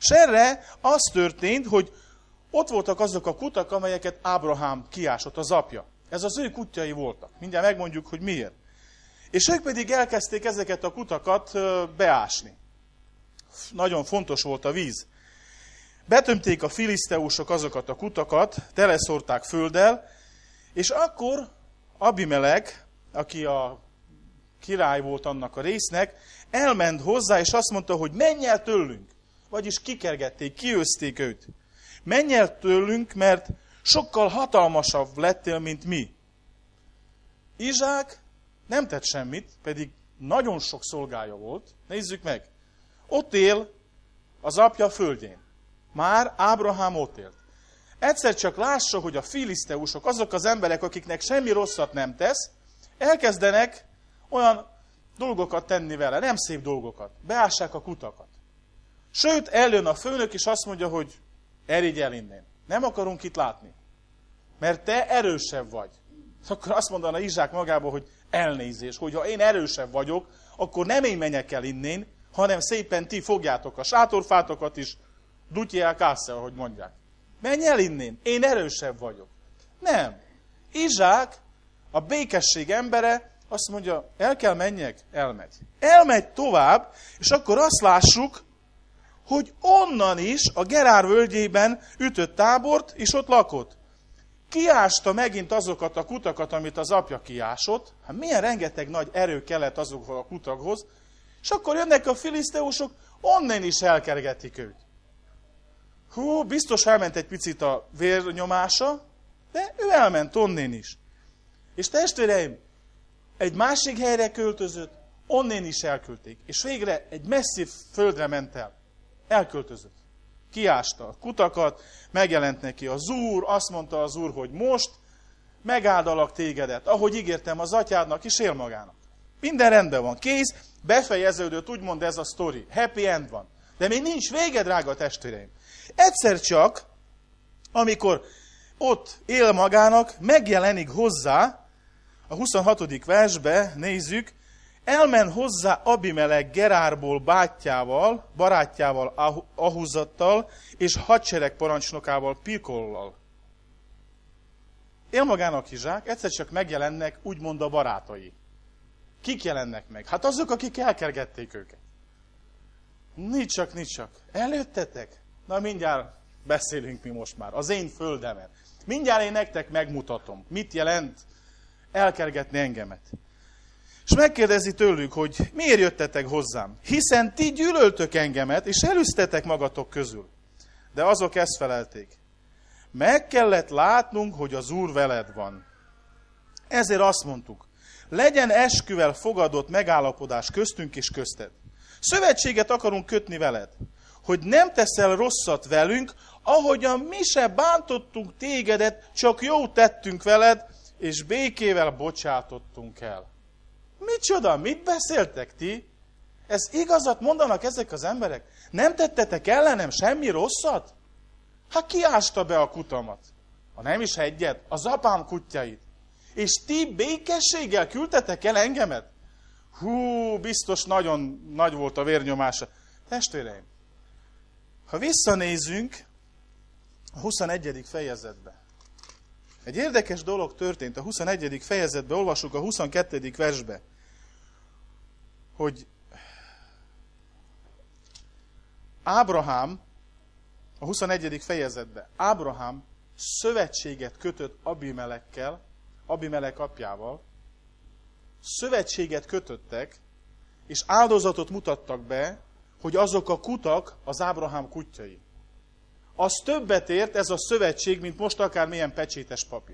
Speaker 2: És erre az történt, hogy ott voltak azok a kutak, amelyeket Ábrahám kiásott, az apja. Ez az ő kutyai voltak. Mindjárt megmondjuk, hogy miért. És ők pedig elkezdték ezeket a kutakat beásni. Nagyon fontos volt a víz. Betömték a filiszteusok azokat a kutakat, teleszórták földdel, és akkor Abimelek, aki a király volt annak a résznek, elment hozzá, és azt mondta, hogy menj el tőlünk. Vagyis kikergették, kiőzték őt. Menj el tőlünk, mert sokkal hatalmasabb lettél, mint mi. Izsák nem tett semmit, pedig nagyon sok szolgája volt. Nézzük meg. Ott él az apja földjén. Már Ábrahám ott élt. Egyszer csak lássa, hogy a filiszteusok, azok az emberek, akiknek semmi rosszat nem tesz, elkezdenek olyan dolgokat tenni vele, nem szép dolgokat. Beássák a kutakat. Sőt, eljön a főnök, és azt mondja, hogy erigy el innen. Nem akarunk itt látni. Mert te erősebb vagy. Akkor azt mondaná Izsák magába, hogy elnézés, hogy ha én erősebb vagyok, akkor nem én menjek el innen, hanem szépen ti fogjátok a sátorfátokat is, dutyják ásszel, ahogy mondják. Menj el innen, én erősebb vagyok. Nem. Izsák, a békesség embere, azt mondja, el kell menjek, elmegy. Elmegy tovább, és akkor azt lássuk, hogy onnan is a Gerár völgyében ütött tábort, és ott lakott. Kiásta megint azokat a kutakat, amit az apja kiásott. Hát milyen rengeteg nagy erő kellett azokhoz a kutakhoz. És akkor jönnek a filiszteusok, onnan is elkergetik őt. Hú, biztos elment egy picit a vérnyomása, de ő elment onnan is. És testvéreim, egy másik helyre költözött, onnan is elküldték. És végre egy messzi földre ment el. Elköltözött. Kiásta a kutakat, megjelent neki az Úr, azt mondta az Úr, hogy most megáldalak tégedet, ahogy ígértem az atyádnak, és él magának. Minden rendben van, kész, befejeződött, úgymond ez a sztori. Happy end van. De még nincs vége, drága testvéreim. Egyszer csak, amikor ott él magának, megjelenik hozzá, a huszonhatodik versbe nézzük, elmen hozzá Abimelek Gerárból bátyjával, barátjával, Ahuzattal, és hadsereg parancsnokával, Pilkollal. Él magának Izsák, egyszer csak megjelennek úgymond a barátai. Kik jelennek meg? Hát azok, akik elkergették őket. Nincs csak, nincs csak. Előttetek? Na mindjárt beszélünk mi most már. Az én földemen. Mindjárt én nektek megmutatom. Mit jelent elkergetni engemet. És megkérdezi tőlük, hogy miért jöttetek hozzám? Hiszen ti gyűlöltök engemet, és elűztetek magatok közül. De azok ezt felelték. Meg kellett látnunk, hogy az Úr veled van. Ezért azt mondtuk, legyen esküvel fogadott megállapodás köztünk és közted. Szövetséget akarunk kötni veled, hogy nem teszel rosszat velünk, ahogyan mi se bántottunk tégedet, csak jót tettünk veled, és békével bocsátottunk el. Micsoda, mit beszéltek ti? Ez igazat mondanak ezek az emberek? Nem tettetek ellenem semmi rosszat? Hát ki ásta be a kutamat? Ha nem is egyet, az apám kutyait. És ti békességgel küldtetek el engemet? Hú, biztos nagyon nagy volt a vérnyomása. Testvéreim, ha visszanézünk a huszonegyedik fejezetbe, egy érdekes dolog történt a huszonegyedik fejezetben, olvassuk a huszonkettedik versbe, hogy Ábrahám, a huszonegyedik fejezetben, Ábrahám szövetséget kötött Abimelekkel, Abimelek apjával, szövetséget kötöttek, és áldozatot mutattak be, hogy azok a kutak az Ábrahám kutyai. Az többet ért ez a szövetség, mint most akármilyen pecsétes papír.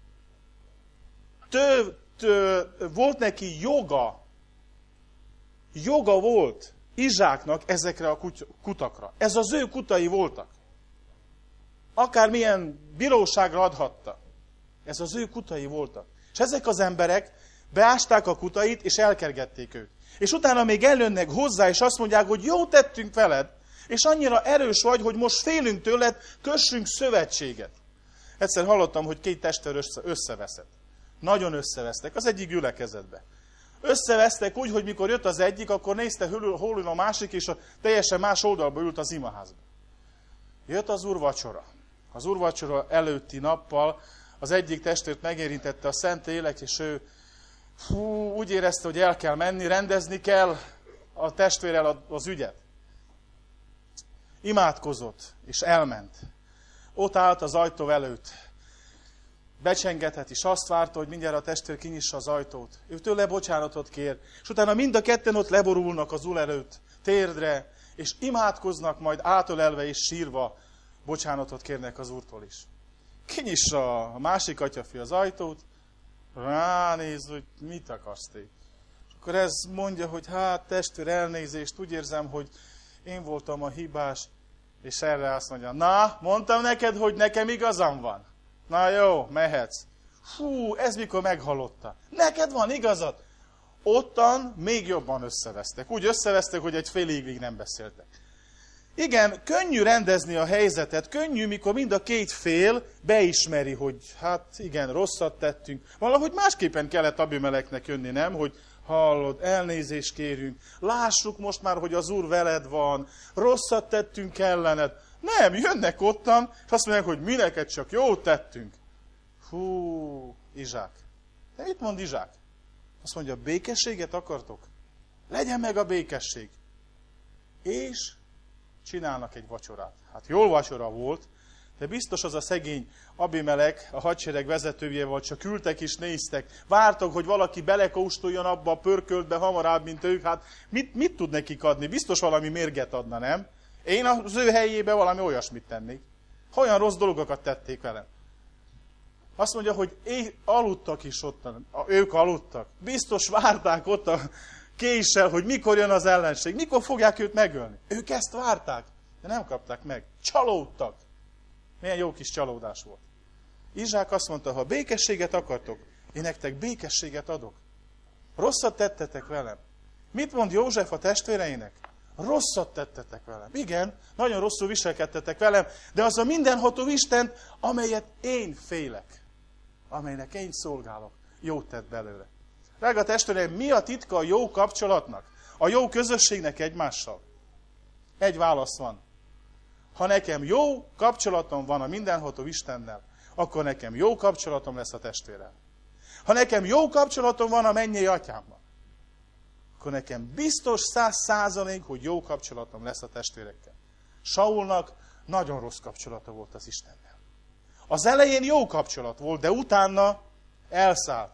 Speaker 2: Tő, tő, volt neki joga, joga volt Izsáknak ezekre a kutakra. Ez az ő kutai voltak. Akármilyen bíróságra adhatta. Ez az ő kutai voltak. És ezek az emberek beásták a kutait, és elkergették őt. És utána még eljönnek hozzá, és azt mondják, hogy jó tettünk veled, és annyira erős vagy, hogy most félünk tőled, kössünk szövetséget. Egyszer hallottam, hogy két testvér össze, összeveszett. Nagyon összevesztek, az egyik gyülekezetbe. Összevesztek úgy, hogy mikor jött az egyik, akkor nézte, hol ül a másik, és a teljesen más oldalba ült az imaházba. Jött az úrvacsora. Az úrvacsora előtti nappal az egyik testvért megérintette a szent lélek, és ő fú, úgy érezte, hogy el kell menni, rendezni kell a testvérrel az ügyet. Imádkozott, és elment. Ott állt az ajtó előtt. Becsengetett, és azt várta, hogy mindjárt a testvér kinyissa az ajtót. Ő tőle bocsánatot kér, és utána mind a ketten ott leborulnak az úr előtt, térdre, és imádkoznak, majd átölelve és sírva bocsánatot kérnek az úrtól is. Kinyissa a másik atyafi az ajtót, ránéz, hogy mit akarsz te. És akkor ez mondja, hogy hát testvér, elnézést, úgy érzem, hogy én voltam a hibás, és erre azt mondja, na, mondtam neked, hogy nekem igazam van. Na jó, mehetsz. Fú, ez mikor meghallotta. Neked van igazad? Ottan még jobban összevesztek. Úgy összevesztek, hogy egy fél évig nem beszéltek. Igen, könnyű rendezni a helyzetet, könnyű, mikor mind a két fél beismeri, hogy hát igen, rosszat tettünk. Valahogy másképpen kellett Abimeleknek jönni, nem? Hogy hallod, elnézést kérünk, lássuk most már, hogy az Úr veled van, rosszat tettünk ellened. Nem, jönnek ottan, és azt mondják, hogy mi neked csak jót tettünk. Hú, Izsák. De mit mond Izsák? Azt mondja, békességet akartok? Legyen meg a békesség. És csinálnak egy vacsorát. Hát jól vacsora volt, de biztos az a szegény Abimelek, a hadsereg vezetőjével csak ültek és néztek. Vártak, hogy valaki belekóstoljon abba a pörköltbe hamarabb, mint ők. Hát mit, mit tud nekik adni? Biztos valami mérget adna, nem? Én az ő helyébe valami olyasmit tennék. Olyan rossz dolgokat tették velem. Azt mondja, hogy én aludtak is ott. Ők aludtak. Biztos várták ott a késsel, hogy mikor jön az ellenség. Mikor fogják őt megölni. Ők ezt várták, de nem kapták meg. Csalódtak. Milyen jó kis csalódás volt. Izsák azt mondta, ha békességet akartok, én nektek békességet adok. Rosszat tettetek velem. Mit mond József a testvéreinek? Rosszat tettetek velem. Igen, nagyon rosszul viselkedtetek velem, de az a mindenható Isten, amelyet én félek, amelynek én szolgálok, jót tett belőle. Drága testvéreim, mi a titka a jó kapcsolatnak? A jó közösségnek egymással? Egy válasz van. Ha nekem jó kapcsolatom van a mindenható Istennel, akkor nekem jó kapcsolatom lesz a testvérrel. Ha nekem jó kapcsolatom van a mennyei atyámmal, akkor nekem biztos száz százalék, hogy jó kapcsolatom lesz a testvérekkel. Saulnak nagyon rossz kapcsolata volt az Istennel. Az elején jó kapcsolat volt, de utána elszállt.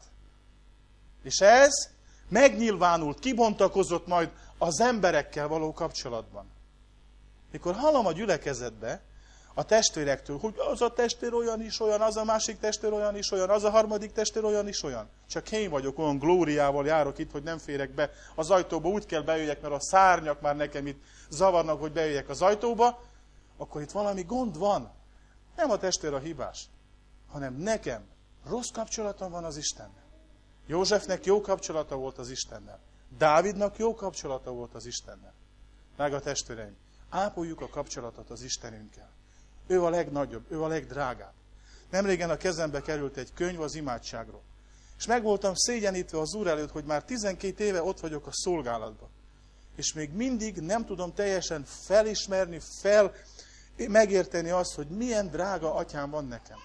Speaker 2: És ez megnyilvánult, kibontakozott majd az emberekkel való kapcsolatban. Mikor hallom a gyülekezetbe a testvérektől, hogy az a testvér olyan is olyan, az a másik testvér olyan is olyan, az a harmadik testvér olyan is olyan. Csak én vagyok, olyan glóriával járok itt, hogy nem férek be az ajtóba, úgy kell bejöjjek, mert a szárnyak már nekem itt zavarnak, hogy bejöjjek az ajtóba, akkor itt valami gond van. Nem a testvér a hibás, hanem nekem rossz kapcsolatom van az Istennel. Józsefnek jó kapcsolata volt az Istennel. Dávidnak jó kapcsolata volt az Istennel. Drága testvéreim, ápoljuk a kapcsolatot az Istenünkkel. Ő a legnagyobb, ő a legdrágább. Nemrégen a kezembe került egy könyv az imádságról. És meg voltam szégyenítve az Úr előtt, hogy már tizenkét éve ott vagyok a szolgálatban. És még mindig nem tudom teljesen felismerni, fel megérteni azt, hogy milyen drága atyám van nekem.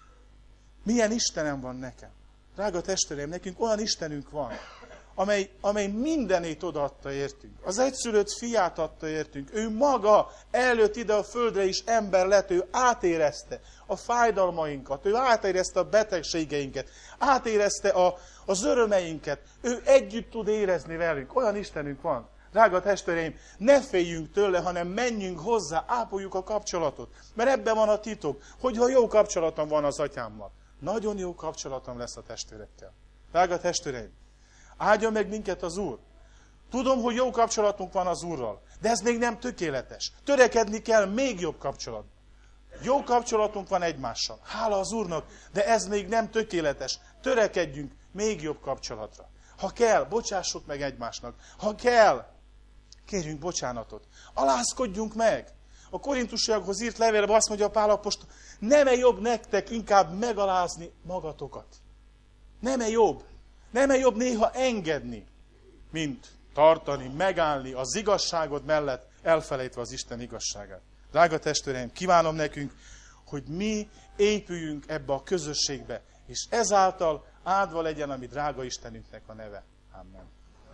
Speaker 2: Milyen Istenem van nekem. Drága testvéreim, nekünk olyan Istenünk van, amely, amely mindenét odaadta értünk. Az egyszülött fiát adta értünk. Ő maga előtt ide a földre is ember lett, ő átérezte a fájdalmainkat, ő átérezte a betegségeinket, átérezte a, az örömeinket. Ő együtt tud érezni velünk. Olyan Istenünk van. Drága testvéreim, ne féljünk tőle, hanem menjünk hozzá, ápoljuk a kapcsolatot. Mert ebben van a titok, hogyha jó kapcsolatom van az atyámmal. Nagyon jó kapcsolatom lesz a testvérekkel. Drága testvéreim, áldja meg minket az Úr. Tudom, hogy jó kapcsolatunk van az Úrral, de ez még nem tökéletes. Törekedni kell még jobb kapcsolatban. Jó kapcsolatunk van egymással. Hála az Úrnak, de ez még nem tökéletes. Törekedjünk még jobb kapcsolatra. Ha kell, bocsássuk meg egymásnak. Ha kell, kérjünk bocsánatot. Alázkodjunk meg. A korintusiakhoz írt levélben azt mondja a Pál apostol, nem-e jobb nektek inkább megalázni magatokat? Nem-e jobb? Nem-e jobb néha engedni, mint tartani, megállni az igazságod mellett, elfelejtve az Isten igazságát? Drága testvéreim, kívánom nekünk, hogy mi épüljünk ebbe a közösségbe, és ezáltal áldva legyen a mi drága Istenünknek a neve. Amen.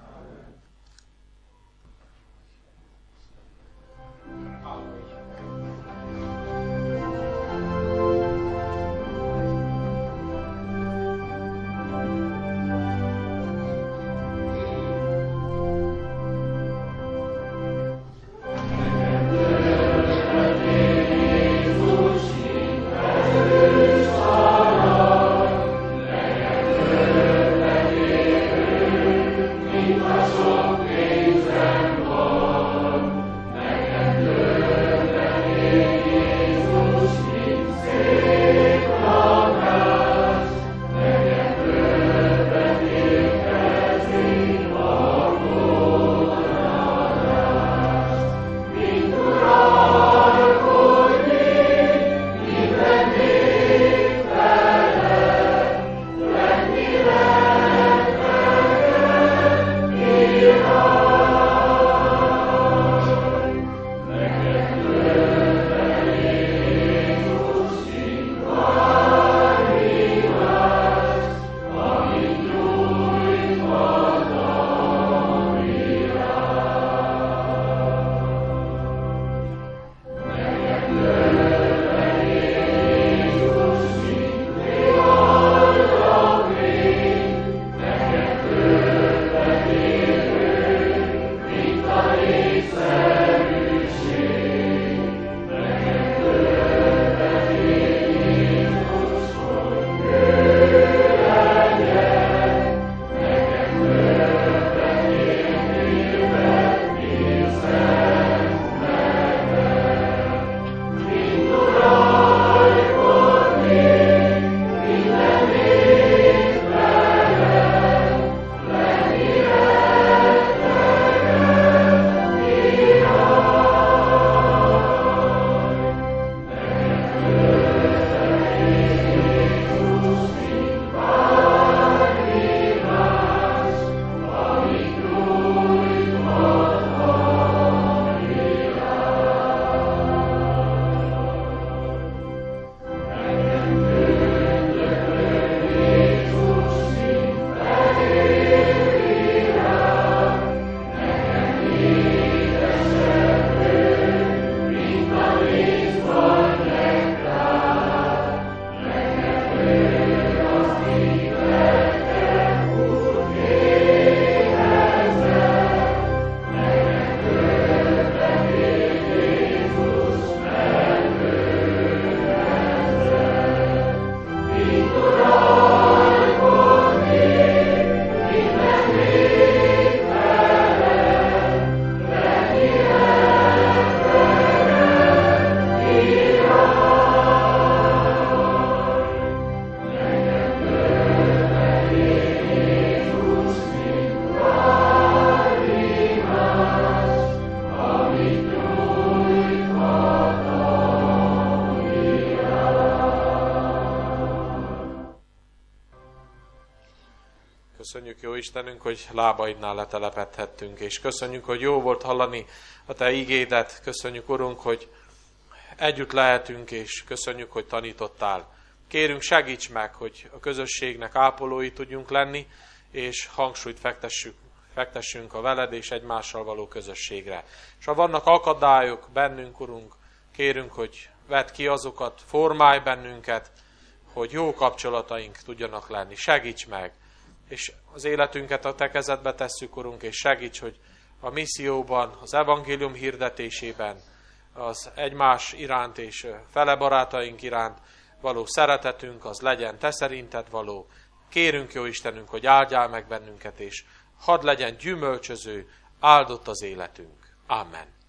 Speaker 1: Köszönjük, jó Istenünk, hogy lábaidnál letelepedhettünk, és köszönjük, hogy jó volt hallani a Te igédet. Köszönjük, Urunk, hogy együtt lehetünk, és köszönjük, hogy tanítottál. Kérünk, segíts meg, hogy a közösségnek ápolói tudjunk lenni, és hangsúlyt fektessük, fektessünk a veled és egymással való közösségre. És ha vannak akadályok bennünk, Urunk, kérünk, hogy vedd ki azokat, formálj bennünket, hogy jó kapcsolataink tudjanak lenni. Segíts meg! És az életünket a Te kezedbe tesszük, Urunk, és segíts, hogy a misszióban, az evangélium hirdetésében, az egymás iránt és fele barátaink iránt való szeretetünk, az legyen Te szerinted való. Kérünk, jó Istenünk, hogy áldjál meg bennünket, és hadd legyen gyümölcsöző, áldott az életünk. Amen.